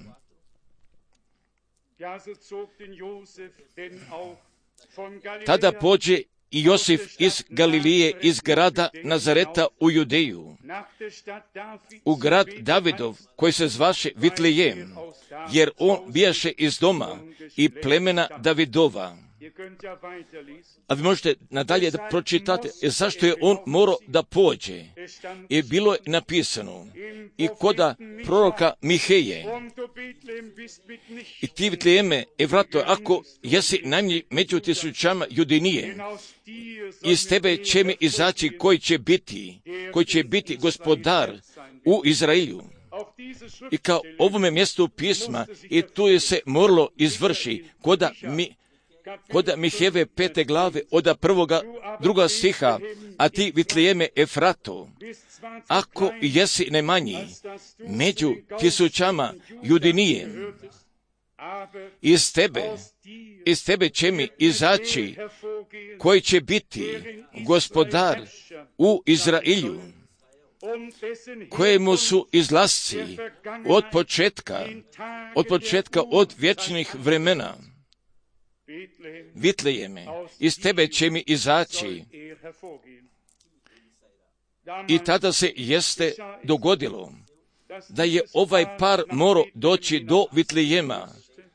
Tada pođe i Josif iz Galilije, iz grada Nazareta u Judeju, u grad Davidov, koji se zvaše Vitlejem, jer on bijaše iz doma i plemena Davidova. A vi možete nadalje da pročitate, jer zašto je on morao da pođe. I bilo je napisano i koda proroka Miheje, i ti Vitlejeme, Evrato, ako jesi najmnji među tisućama Judinije, iz tebe će mi izaći koji će biti, koji će biti gospodar u Izraelju. I kao ovome mjestu pisma, i tu je se moralo izvrši, koda mi, koda Mihejeve pete glave, od prvoga, druga stiha, a ti Vitlejeme Efrato, ako jesi najmanji među tisućama Judinije, iz tebe, iz tebe će mi izaći koji će biti gospodar u Izraelju, kojemu su izlasci od početka, od početka od vječnih vremena. Vitlejeme, iz tebe će mi izaći. I tada se jeste dogodilo da je ovaj par morao doći do Vitlejema.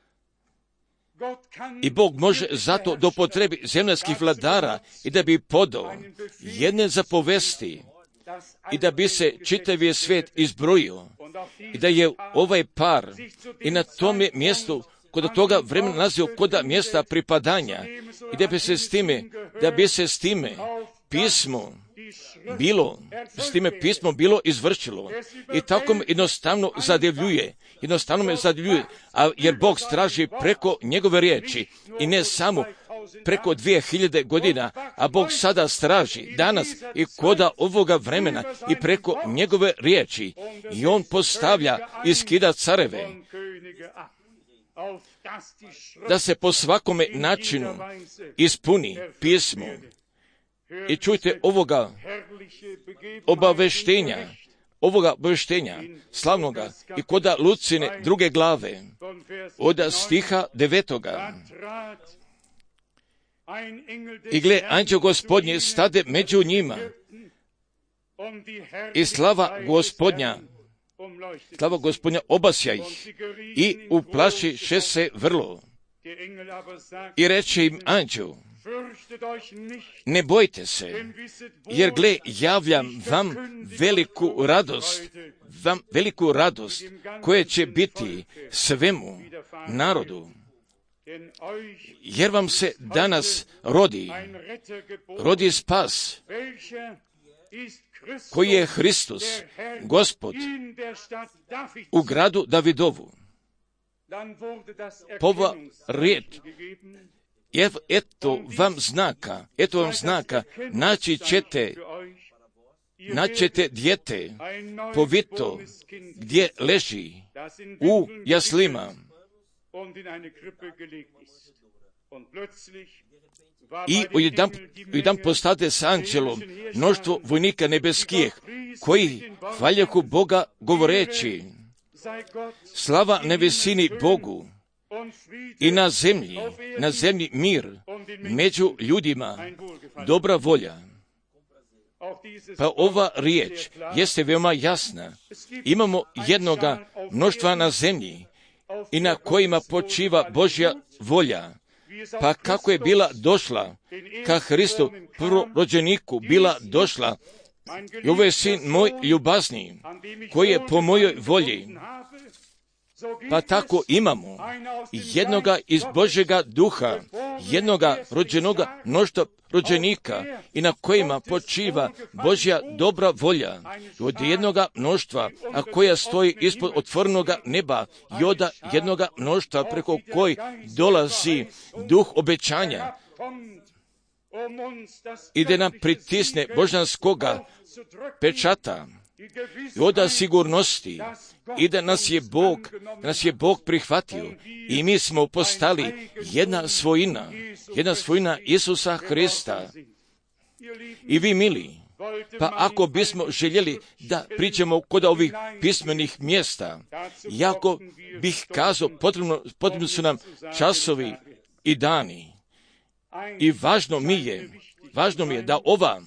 I Bog može zato do potrebi zemaljskih vladara i da bi podao jedne zapovesti i da bi se čitavi svijet izbrojio i da je ovaj par i na tome mjestu kod toga vremena nalazio kod mjesta pripadanja i da bi se s time, da bi se s time pismo bilo, s time pismo bilo izvršilo. I tako me jednostavno zadivljuje, jednostavno me zadivljuje, a jer Bog straži preko njegove riječi i ne samo preko dvije hiljade godina, a Bog sada straži danas i koda ovoga vremena i preko njegove riječi. I on postavlja i skida careve, da se po svakome načinu ispuni pismo. I čujte ovoga obaveštenja, ovoga obaveštenja slavnoga i koda Lucine druge glave, od stiha devetoga. I gle, anđeo Gospodnji stade među njima i slava Gospodnja, slava Gospodnja obasja ih i uplašiše se vrlo. I reče im anđeo, ne bojte se, jer gle, javljam vam veliku radost, vam veliku radost koja će biti svemu narodu. Jer vam se danas rodi, rodi spas, koji je Hristos, Gospod, u gradu Davidovu. Pova riječ, eto vam znaka, eto vam znaka, naći ćete, naći ćete dijete povito gdje leži u jaslima. I u jedan, u jedan postade s anđelom mnoštvo vojnika nebeskih, koji hvaljahu Boga govoreći, slava na visini Bogu i na zemlji, na zemlji mir, među ljudima dobra volja. Pa ova riječ jeste veoma jasna. Imamo jednoga mnoštva na zemlji i na kojima počiva Božja volja. Pa kako je bila došla ka Hristu prvorođeniku, bila došla, i ovo je sin moj ljubazni, koji je po mojoj volji. Pa tako imamo jednoga iz Božjega duha, jednoga rođenoga mnoštva rođenika i na kojima počiva Božja dobra volja. I od jednoga mnoštva, a koja stoji ispod otvorenoga neba, i od jednoga mnoštva preko koji dolazi duh obećanja i da nam pritisne božanskoga pečata i od sigurnosti i da nas je Bog, da nas je Bog prihvatio i mi smo postali jedna svojina, jedna svojina Isusa Hrista. I vi mili, pa ako bismo željeli da pričamo kod ovih pismenih mjesta, jako bih kazao, potrebno, potrebno su nam časovi i dani. I važno mi je, važno mi je da ova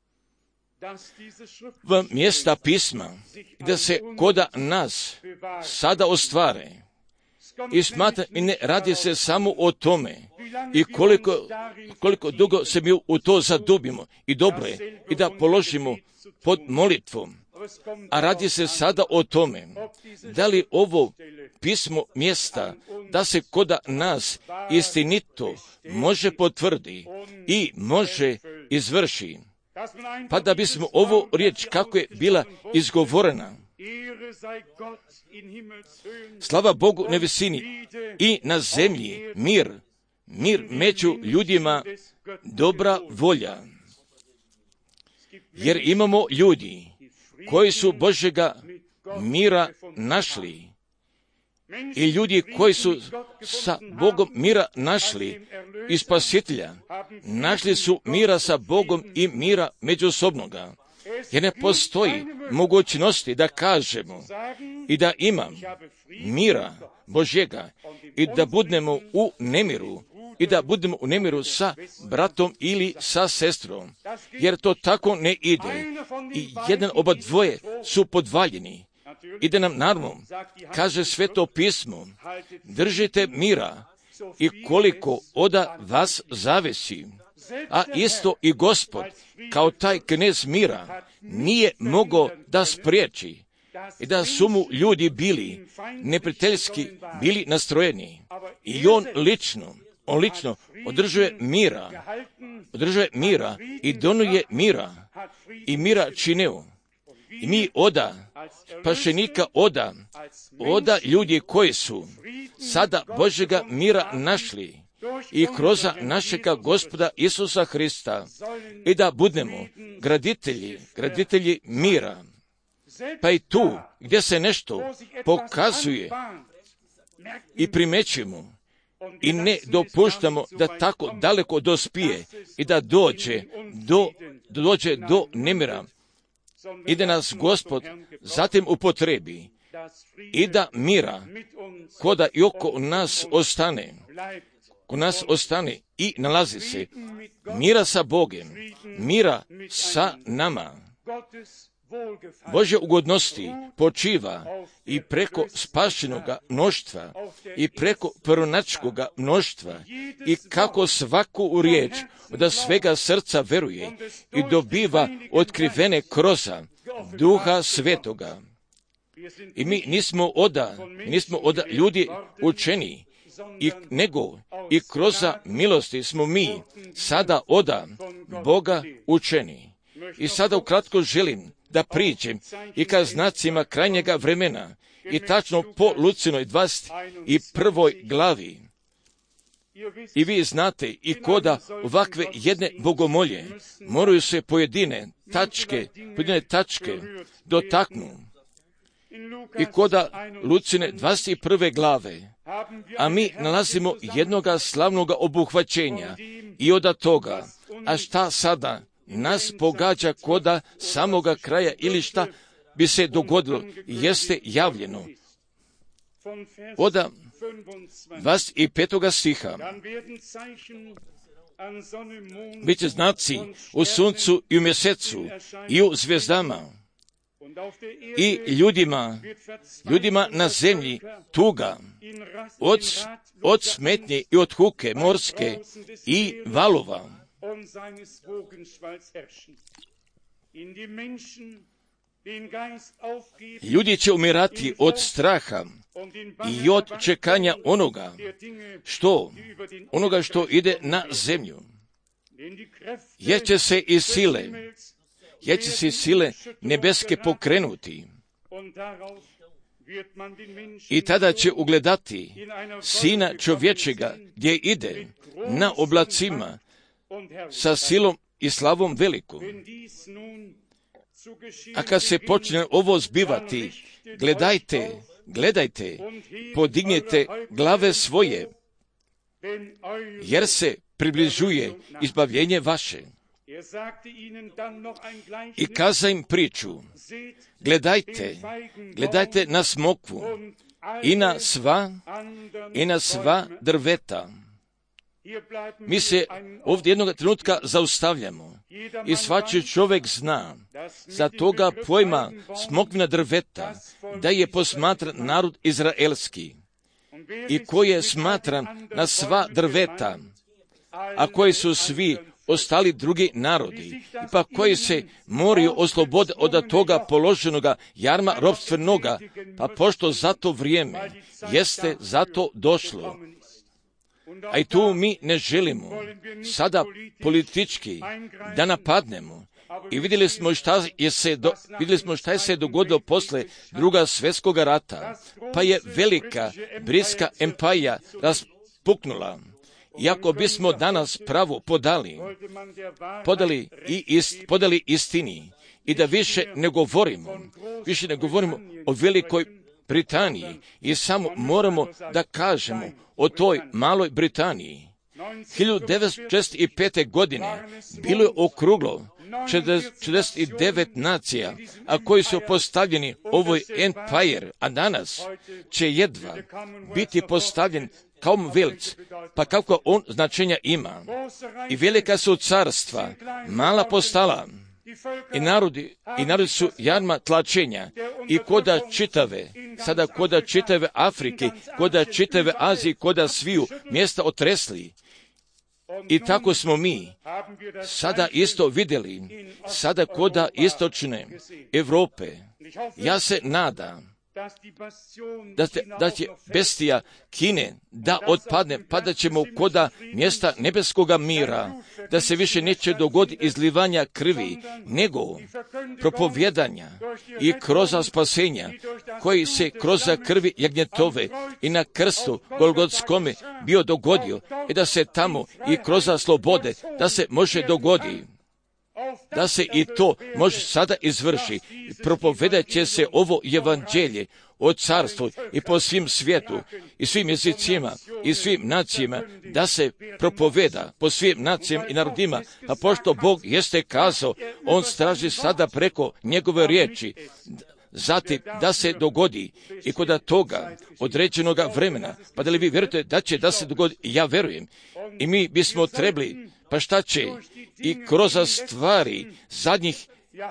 v mjesta pisma, da se koda nas sada ostvare. I smatra, i ne radi se samo o tome, i koliko, koliko dugo se mi u to zadubimo. I dobro je i da položimo pod molitvom. A radi se sada o tome, da li ovo pismo mjesta, da se kod nas istinito može potvrdi i može izvrši. Pa da bismo ovo riječ kako je bila izgovorena, slava Bogu na visini i na zemlji mir, mir među ljudima, dobra volja. Jer imamo ljudi koji su Božjega mira našli i ljudi koji su sa Bogom mira našli i spasitelja, našli su mira sa Bogom i mira međusobnoga. Jer ne postoji mogućnosti da kažemo i da imam mira Božjega i da budemo u nemiru i da budemo u nemiru sa bratom ili sa sestrom, jer to tako ne ide. I jedan oba dvoje su podvaljeni. I da nam naravno kaže Sveto pismo, držite mira i koliko oda vas zavisi. A isto i Gospod, kao taj knez mira, nije mogao da spriječi i da su mu ljudi bili neprijateljski, bili nastrojeni. I on lično, on lično održuje mira, održuje mira i donuje mira i mira činio. I mi oda, spašenika oda, oda ljudi koji su sada Božjega mira našli i kroz našega Gospoda Isusa Hrista i da budemo graditelji, graditelji mira. Pa i tu gdje se nešto pokazuje i primećujemo i ne dopuštamo da tako daleko dospije i da dođe do, dođe do nemira i da nas Gospod zatim upotrebi i da mira koda i oko nas ostane, kod nas ostane i nalazi se mira sa Bogem, mira sa nama. Božje ugodnosti počiva i preko spašenoga mnoštva i preko prvonačkoga mnoštva i kako svaku riječ od svega srca veruje i dobiva otkrivene kroza Duha Svetoga. I mi nismo oda, nismo oda ljudi učeni, i nego i kroz milosti smo mi sada oda Boga učeni. I sada ukratko želim da priđem i ka znacima krajnjega vremena i tačno po Lucinoj dvadeset prvoj glavi. I vi znate i koda ovakve jedne bogomolje moraju se pojedine tačke, pojedine tačke dotaknu. I koda Lucine dvadeset prve glave, a mi nalazimo jednoga slavnoga obuhvaćenja i od toga, a šta sada nas pogađa koda samoga kraja ili šta bi se dogodilo, jeste javljeno. Oda dvadeset petoga stiha. Biće znaci u suncu i u mjesecu i u zvijezdama i ljudima, ljudima na zemlji tuga od, od smetnje i od huke morske i valova. Ljudi će umirati od straha i od čekanja onoga što, onoga što ide na zemlju. Jer će se i sile, jer će se sile nebeske pokrenuti. I tada će ugledati Sina čovječega gdje ide na oblacima sa silom i slavom velikom. A kad se počne ovo zbivati, gledajte, gledajte, podignite glave svoje, jer se približuje izbavljenje vaše. I kaza im priču, gledajte, gledajte na smokvu i na sva, i na sva drveta. Mi se ovdje jednog trenutka zaustavljamo i svaki čovjek zna za toga pojma smokvina drveta da je posmatran narod izraelski i koji je smatran na sva drveta a koji su svi ostali drugi narodi, pa koji se moraju osloboditi od toga položenoga jarma ropstvenoga, pa pošto za to vrijeme jeste zato došlo. A i tu mi ne želimo sada politički da napadnemo. I vidjeli smo šta je se, do, vidjeli smo šta je se dogodilo posle druga svjetskog rata, pa je velika briska empirija raspuknula. Iako bismo danas pravo podali, podali, i ist, podali istini i da više ne govorimo, više ne govorimo o Velikoj Britaniji i samo moramo da kažemo o toj maloj Britaniji. hiljadu devetsto četrdeset pete. godine bilo je okruglo četrdeset devet nacija, a koji su postavljeni ovoj empire, a danas će jedva biti postavljen Commonwealth, pa kako on značenja ima. I velika su carstva, mala postala, i narodi, i narodi su jarma tlačenja, i koda čitave, sada koda čitave Afrike, koda čitave Azije, koda sviju mjesta otresli. I tako smo mi sada isto vidjeli, sada koda istočne Europe. Ja se nadam da, te, da će bestija Kine da otpadne, pa da ćemo koda mjesta nebeskoga mira, da se više neće dogoditi izlivanja krvi, nego propovjedanja i kroz spasenja, koji se kroz krvi jagnjetove i na krstu Golgotskome bio dogodio, i da se tamo i kroz slobode, da se može dogoditi. Da se i to može sada izvrši. Propovedat će se ovo evanđelje o carstvu i po svim svijetu i svim jezicima i svim nacijama, da se propoveda po svim nacijama i narodima, a pošto Bog jeste kazao, on straži sada preko njegove riječi, zatim da se dogodi i kod toga određenog vremena. Pa da li vi vjerujete da će da se dogodi? Ja verujem. I mi bismo trebali, pa šta će i kroz stvari zadnjih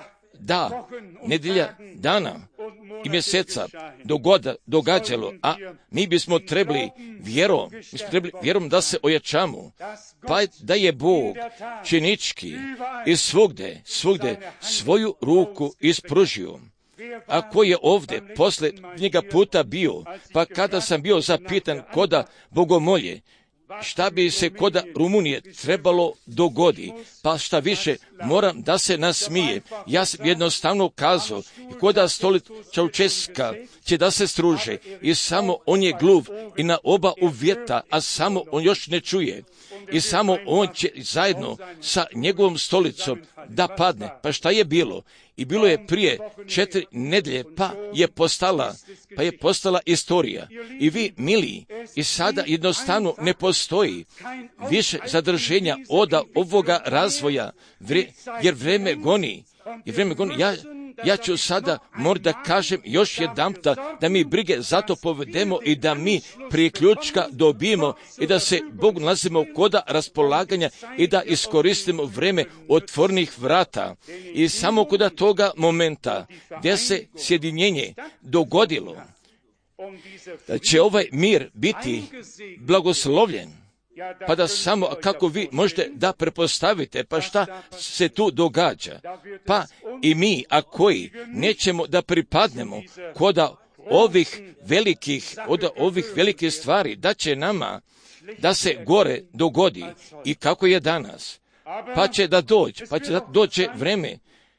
da, nedjelja, dana i mjeseca dogoda, događalo, a mi bismo trebali vjerom, mi bismo trebali vjerom da se ojačamo, pa da je Bog činički i svugde, svugde svoju ruku ispružio. A ko je ovdje posle njega puta bio, pa kada sam bio zapitan koda bogomolje, šta bi se koda Rumunije trebalo dogodi, pa šta više moram da se nasmije. Ja sam jednostavno kazao, koda stolit Čaučeska će da se struže i samo on je gluv i na oba uvjeta, a samo on još ne čuje. I samo on će zajedno sa njegovom stolicom da padne. Pa šta je bilo? I bilo je prije četiri nedelje, pa je postala, pa je postala istorija. I vi, mili, i sada jednostavno ne postoji više zadrženja od ovoga razvoja, vre, jer vreme goni. Jer vreme goni. Ja, ja ću sada moram da kažem još jedanputa da mi brige zato povedemo i da mi priključka dobijemo i da se Bogu nalazimo koda raspolaganja i da iskoristimo vreme otvornih vrata. I samo koda toga momenta gdje se sjedinjenje dogodilo, da će ovaj mir biti blagoslovljen. Pa da samo, kako vi možete da prepostavite, pa šta se tu događa? Pa i mi, a koji nećemo da pripadnemo koda ovih velikih, od ovih velikih stvari, da će nama da se gore dogodi i kako je danas. Pa će da dođe, pa će da doće vreme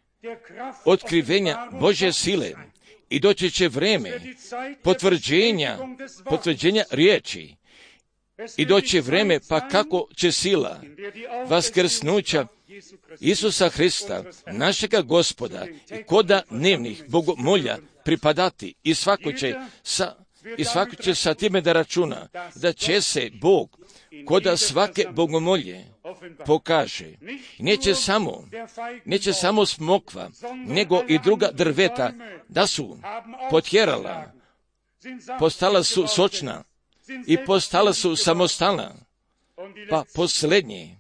otkrivenja Božje sile i doći će vreme potvrđenja, potvrđenja riječi. I doće vreme, pa kako će sila vaskrsnuća Isusa Hrista, našega Gospoda, i koda dnevnih bogomolja pripadati i svako će sa, i svako će sa time da računa, da će se Bog koda svake bogomolje pokaže. Neće samo, neće samo smokva, nego i druga drveta da su potjerala, postala su sočna, i postala su samostalna, pa posljednje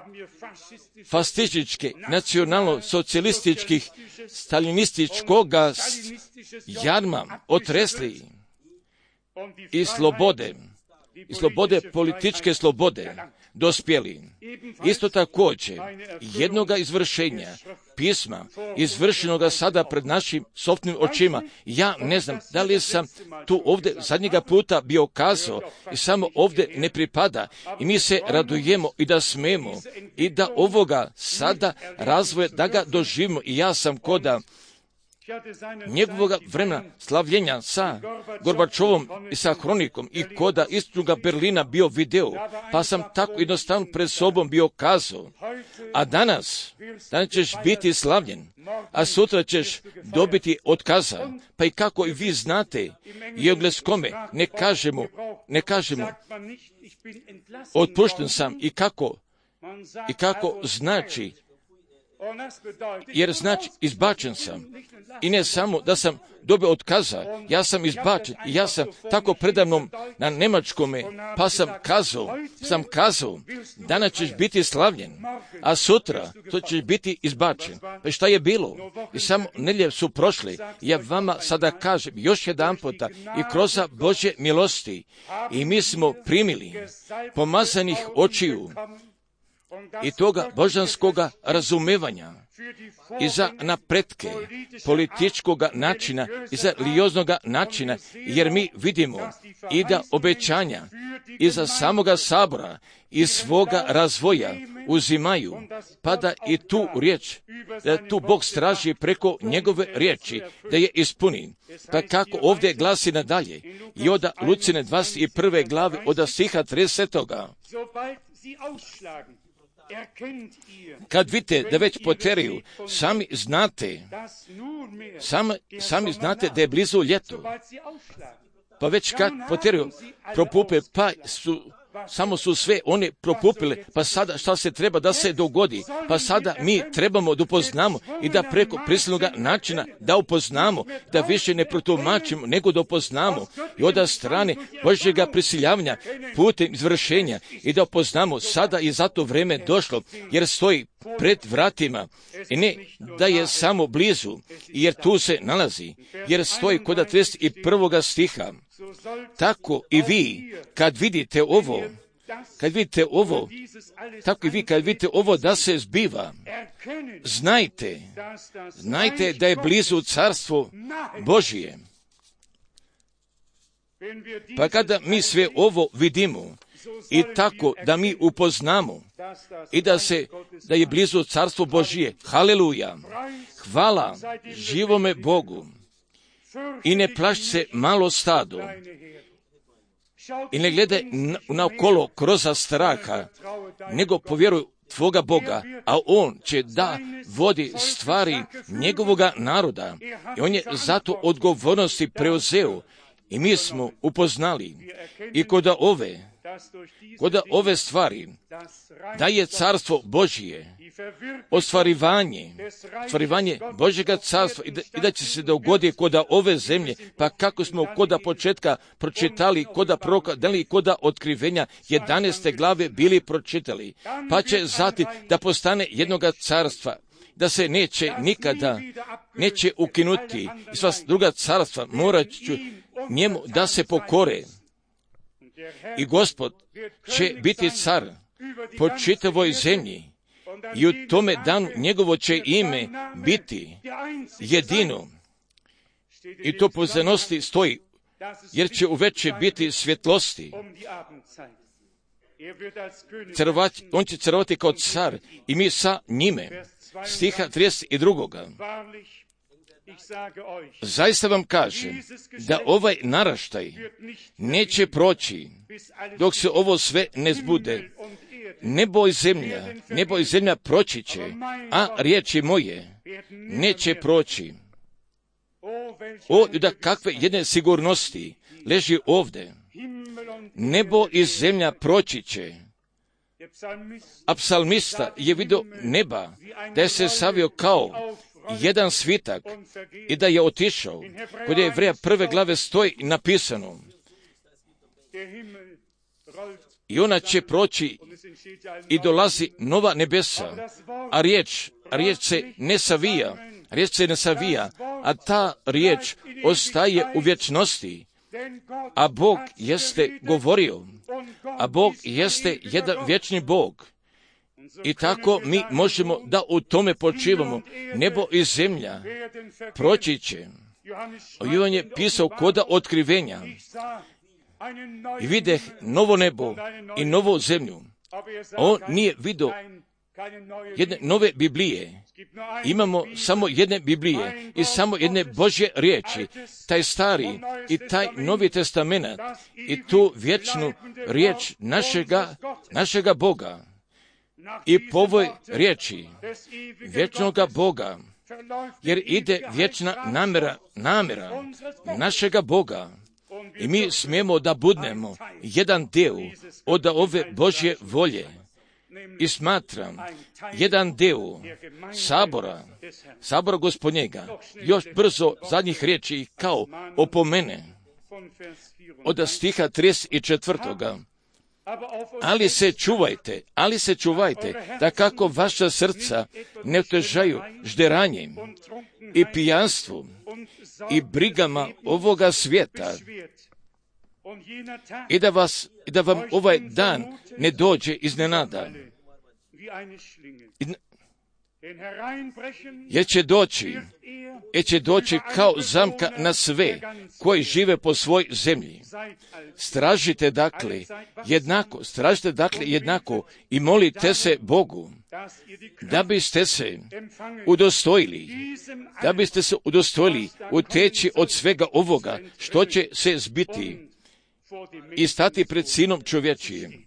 fašističke, nacionalno-socijalističkih, stalinističkoga jarma otresli i slobode, i slobode, političke slobode, dospjeli. Isto također, jednoga izvršenja pisma, izvršenoga sada pred našim sopstvenim očima. Ja ne znam da li sam tu ovdje zadnjega puta bio kazao i samo ovdje ne pripada i mi se radujemo i da smemo i da ovoga sada razvoja, da ga doživimo i ja sam koda njegovoga vremena slavljenja sa Gorbačovom i sa Hronikom i koda istoga Berlina bio video, pa sam tako jednostavno pred sobom bio kazao, a danas, danas ćeš biti slavljen, a sutra ćeš dobiti otkaza, pa i kako i vi znate, i engleskome ne kažemo, ne kažemo, otpušten sam i kako, i kako znači, jer znači izbačen sam i ne samo da sam dobio otkaza, ja sam izbačen i ja sam tako predavnom na njemačkome, pa sam kazao, sam kazao, danas ćeš biti slavljen, a sutra to ćeš biti izbačen. Pa šta je bilo? I samo nedjelje su prošle. Ja vama sada kažem još jedan puta i kroz Božje milosti i mi smo primili pomazanih očiju i toga božanskoga razumevanja i za napretke političkoga načina i za religioznoga načina, jer mi vidimo i da obećanja i za samoga sabora i svoga razvoja uzimaju, pa da i tu riječ, da tu Bog straži preko njegove riječi, da je ispuni. Pa kako ovdje glasi nadalje, i od Lucine dvadeset prve glave od stiha tridesetoga. Kad vidite da već poteriju, sami znate, sami, sami znate da je blizu ljeto. Pa već kad poteriju, propupe, pa su, samo su sve one propupile, pa sada šta se treba da se dogodi? Pa sada mi trebamo da upoznamo i da preko prisilnoga načina da upoznamo, da više ne protumačimo, nego da upoznamo i od strane Božjega prisiljavanja putem izvršenja i da upoznamo sada i zato vreme došlo, jer stoji pred vratima i ne da je samo blizu, jer tu se nalazi, jer stoji kod trideset prvog stiha. Tako i vi, kad vidite ovo, kad vidite ovo, tako i vi, kad vidite ovo da se zbiva, znajte, znajte da je blizu carstvo Božije. Pa kada mi sve ovo vidimo i tako da mi upoznamo i da se, da je blizu carstvo Božije, haleluja, hvala živome Bogu. I ne plaši se malo stado i ne gledaj naokolo kroz straha, nego povjeruj tvoga Boga, a On će da vodi stvari njegovoga naroda i On je zato odgovornosti preuzeo i mi smo upoznali i kod ove, kod ove stvari da je carstvo Božije, ostvarivanje, ostvarivanje Božjega carstva i da, i da će se dogoditi kod ove zemlje, pa kako smo kod početka pročitali, kod proroka, da li kod otkrivenja jedanaeste glave bili pročitali, pa će zatim da postane jednoga carstva, da se neće nikada, neće ukinuti i sva druga carstva morat ću njemu da se pokore. I Gospod će biti car po čitavoj zemlji i u tome danu njegovo će ime biti jedino. I to po zanosti stoji, jer će uveče biti svjetlosti. Crvati, on će crvati kao car i mi sa njime. Stiha trideset dva. Zaista vam kažem da ovaj naraštaj neće proći dok se ovo sve ne zbude. Nebo i zemlja, nebo i zemlja proći će, a riječi moje neće proći. O, da kakve jedne sigurnosti leži ovdje. Nebo i zemlja proći će. A psalmista je vidio neba, da je se savio kao jedan svitak i da je otišao. Kod je Jevreja prve glave stoji napisano. I ona će proći i dolazi nova nebesa, a riječ, a riječ se ne savija, riječ se ne savija, a ta riječ ostaje u vječnosti. A Bog jeste govorio, a Bog jeste jedan vječni Bog. I tako mi možemo da u tome počivamo. Nebo i zemlja proći će. Jovan je pisao koda otkrivenja. I videh novo nebo i novu zemlju. On nije vidio jedne nove Biblije. Imamo samo jedne Biblije i samo jedne Božje riječi. Taj stari i taj Novi Testament i tu vječnu riječ našega, našega Boga. I po ovoj riječi vječnoga Boga, jer ide vječna namjera, namjera našega Boga. I mi smijemo da budemo jedan dio od ove Božje volje. I smatram jedan dio sabora, sabora Gospodnjega, još brzo zadnjih riječi kao opomene od stiha trideset četvrtoga. Ali se čuvajte, ali se čuvajte, da kako vaša srca ne otežaju žderanjem i pijanstvu i brigama ovoga svijeta, i da, vas, i da vam ovaj dan ne dođe iznenada. Jer će doći, jer će doći kao zamka na sve koji žive po svoj zemlji. Stražite dakle jednako, stražite dakle jednako i molite se Bogu, da biste se udostojili, da biste se udostojili uteći od svega ovoga što će se zbiti i stati pred sinom čovječijim.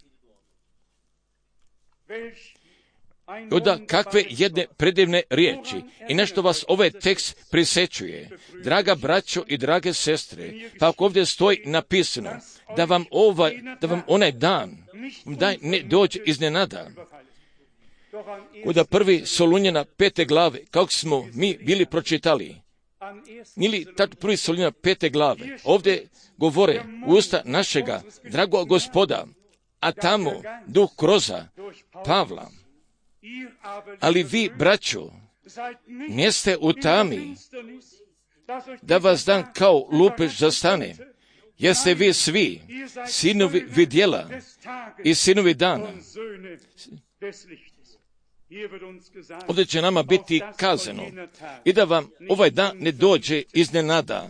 Oda kakve jedne predivne riječi i nešto vas ovaj tekst prisjećuje, draga braćo i drage sestre, pa ako ovdje stoji napisano da vam, ovaj, da vam onaj dan daj ne dođe iznenada. Oda prvi Solunjana pete glave, kako smo mi bili pročitali, ili tad prvi Solunjana pete glave, ovdje govore usta našega dragog Gospoda, a tamo duh kroza Pavla. Ali vi, braćo, neste u tami, da vas dan kao lupež zastane, jer ste vi svi sinovi vidjela i sinovi dana. Ovdje će nama biti kazano i da vam ovaj dan ne dođe iznenada.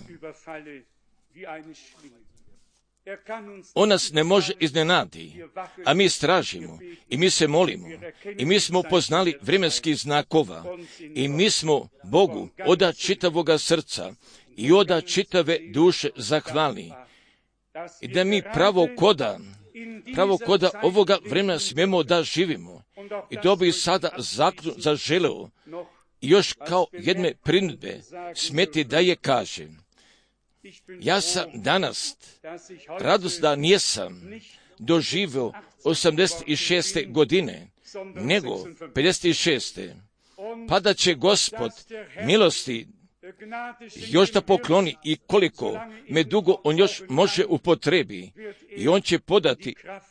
On nas ne može iznenadi, a mi stražimo i mi se molimo i mi smo poznali vremenskih znakova i mi smo Bogu oda čitavoga srca i oda čitave duše zahvali. I da mi pravo koda, pravo koda ovoga vremena smijemo da živimo. I to bi sada zakon zaželeo i još kao jedne prinudbe smeti da je kažem. Ja sam danas radost da nisam doživio osamdeset šeste godine, nego pedeset šeste Pa da će Gospod milosti još da pokloni i koliko me dugo on još može upotrebi i on će podati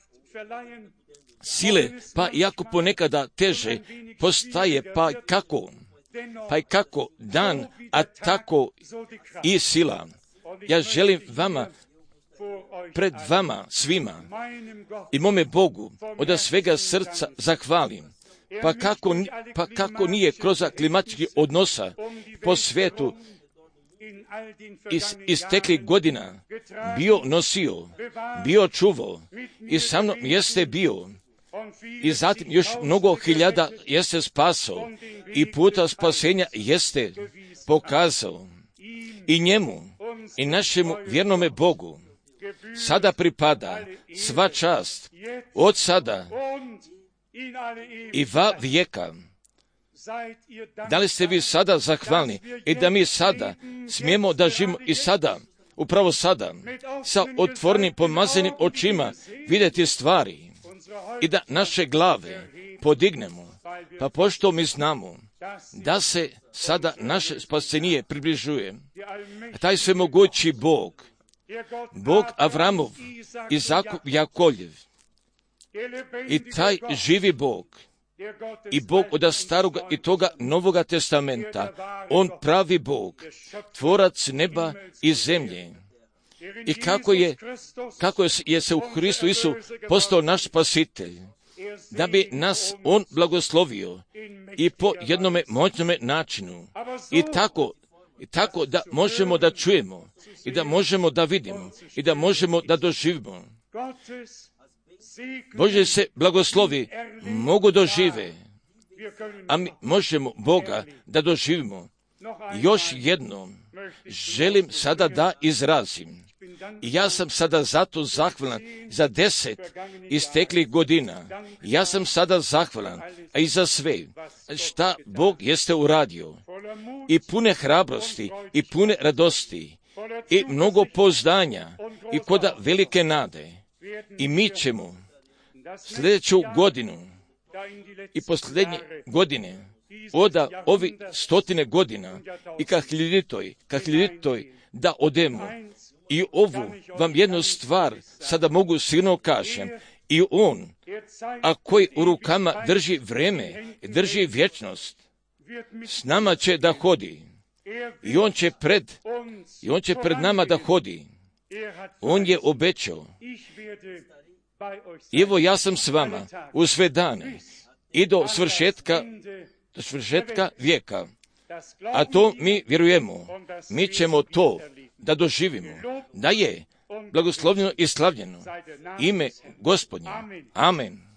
sile, pa iako ponekada teže postaje, pa kako, pa i kako dan, a tako i sila. Ja želim vama, pred vama svima i mome Bogu od svega srca zahvalim. Pa kako, pa kako nije kroz klimatički odnosa po svijetu iz, iz teklih godina bio nosio, bio čuvao i sa mnom jeste bio. I zatim još mnogo hiljada jeste spasao i puta spasenja jeste pokazao. I njemu i našemu vjernome Bogu sada pripada sva čast od sada i va vijeka. Da li ste vi sada zahvalni i da mi sada smijemo da živimo i sada, upravo sada, sa otvornim pomazanim očima vidjeti stvari i da naše glave podignemo, pa pošto mi znamo da se sada naše spasenije približuje. Taj svemogući Bog, Bog Avramov, Izakov, Jakoljev, i taj živi Bog, i Bog od staroga i toga Novoga testamenta, on pravi Bog, tvorac neba i zemlje. i kako je, kako je se u Hristu Isu postao naš spasitelj, da bi nas On blagoslovio i po jednome moćnome načinu. I tako, i tako da možemo da čujemo i da možemo da vidimo i da možemo da doživimo. Bože se blagoslovi mogu dožive, a mi možemo Boga da doživimo. Još jednom želim sada da izrazim. I ja sam sada zato zahvalan za deset isteklih godina. Ja sam sada zahvalan, a i za sve šta Bog jeste uradio. I pune hrabrosti, i pune radosti, i mnogo pouzdanja, i koda velike nade. I mi ćemo sljedeću godinu i posljednje godine, oda ovi stotine godina i ka hiljaditoj, ka hiljaditoj da odemo. I ovu vam jednu stvar sada mogu sigurno kažem. I On, a koji u rukama drži vreme, drži vječnost, s nama će da hodi. I On će pred, i On će pred nama da hodi. On je obećao. Evo ja sam s vama u sve dane i do svršetka, do svršetka vijeka. A to mi vjerujemo. Mi ćemo to da doživimo. Da je blagoslovljeno i slavljeno ime Gospodnje. Amen.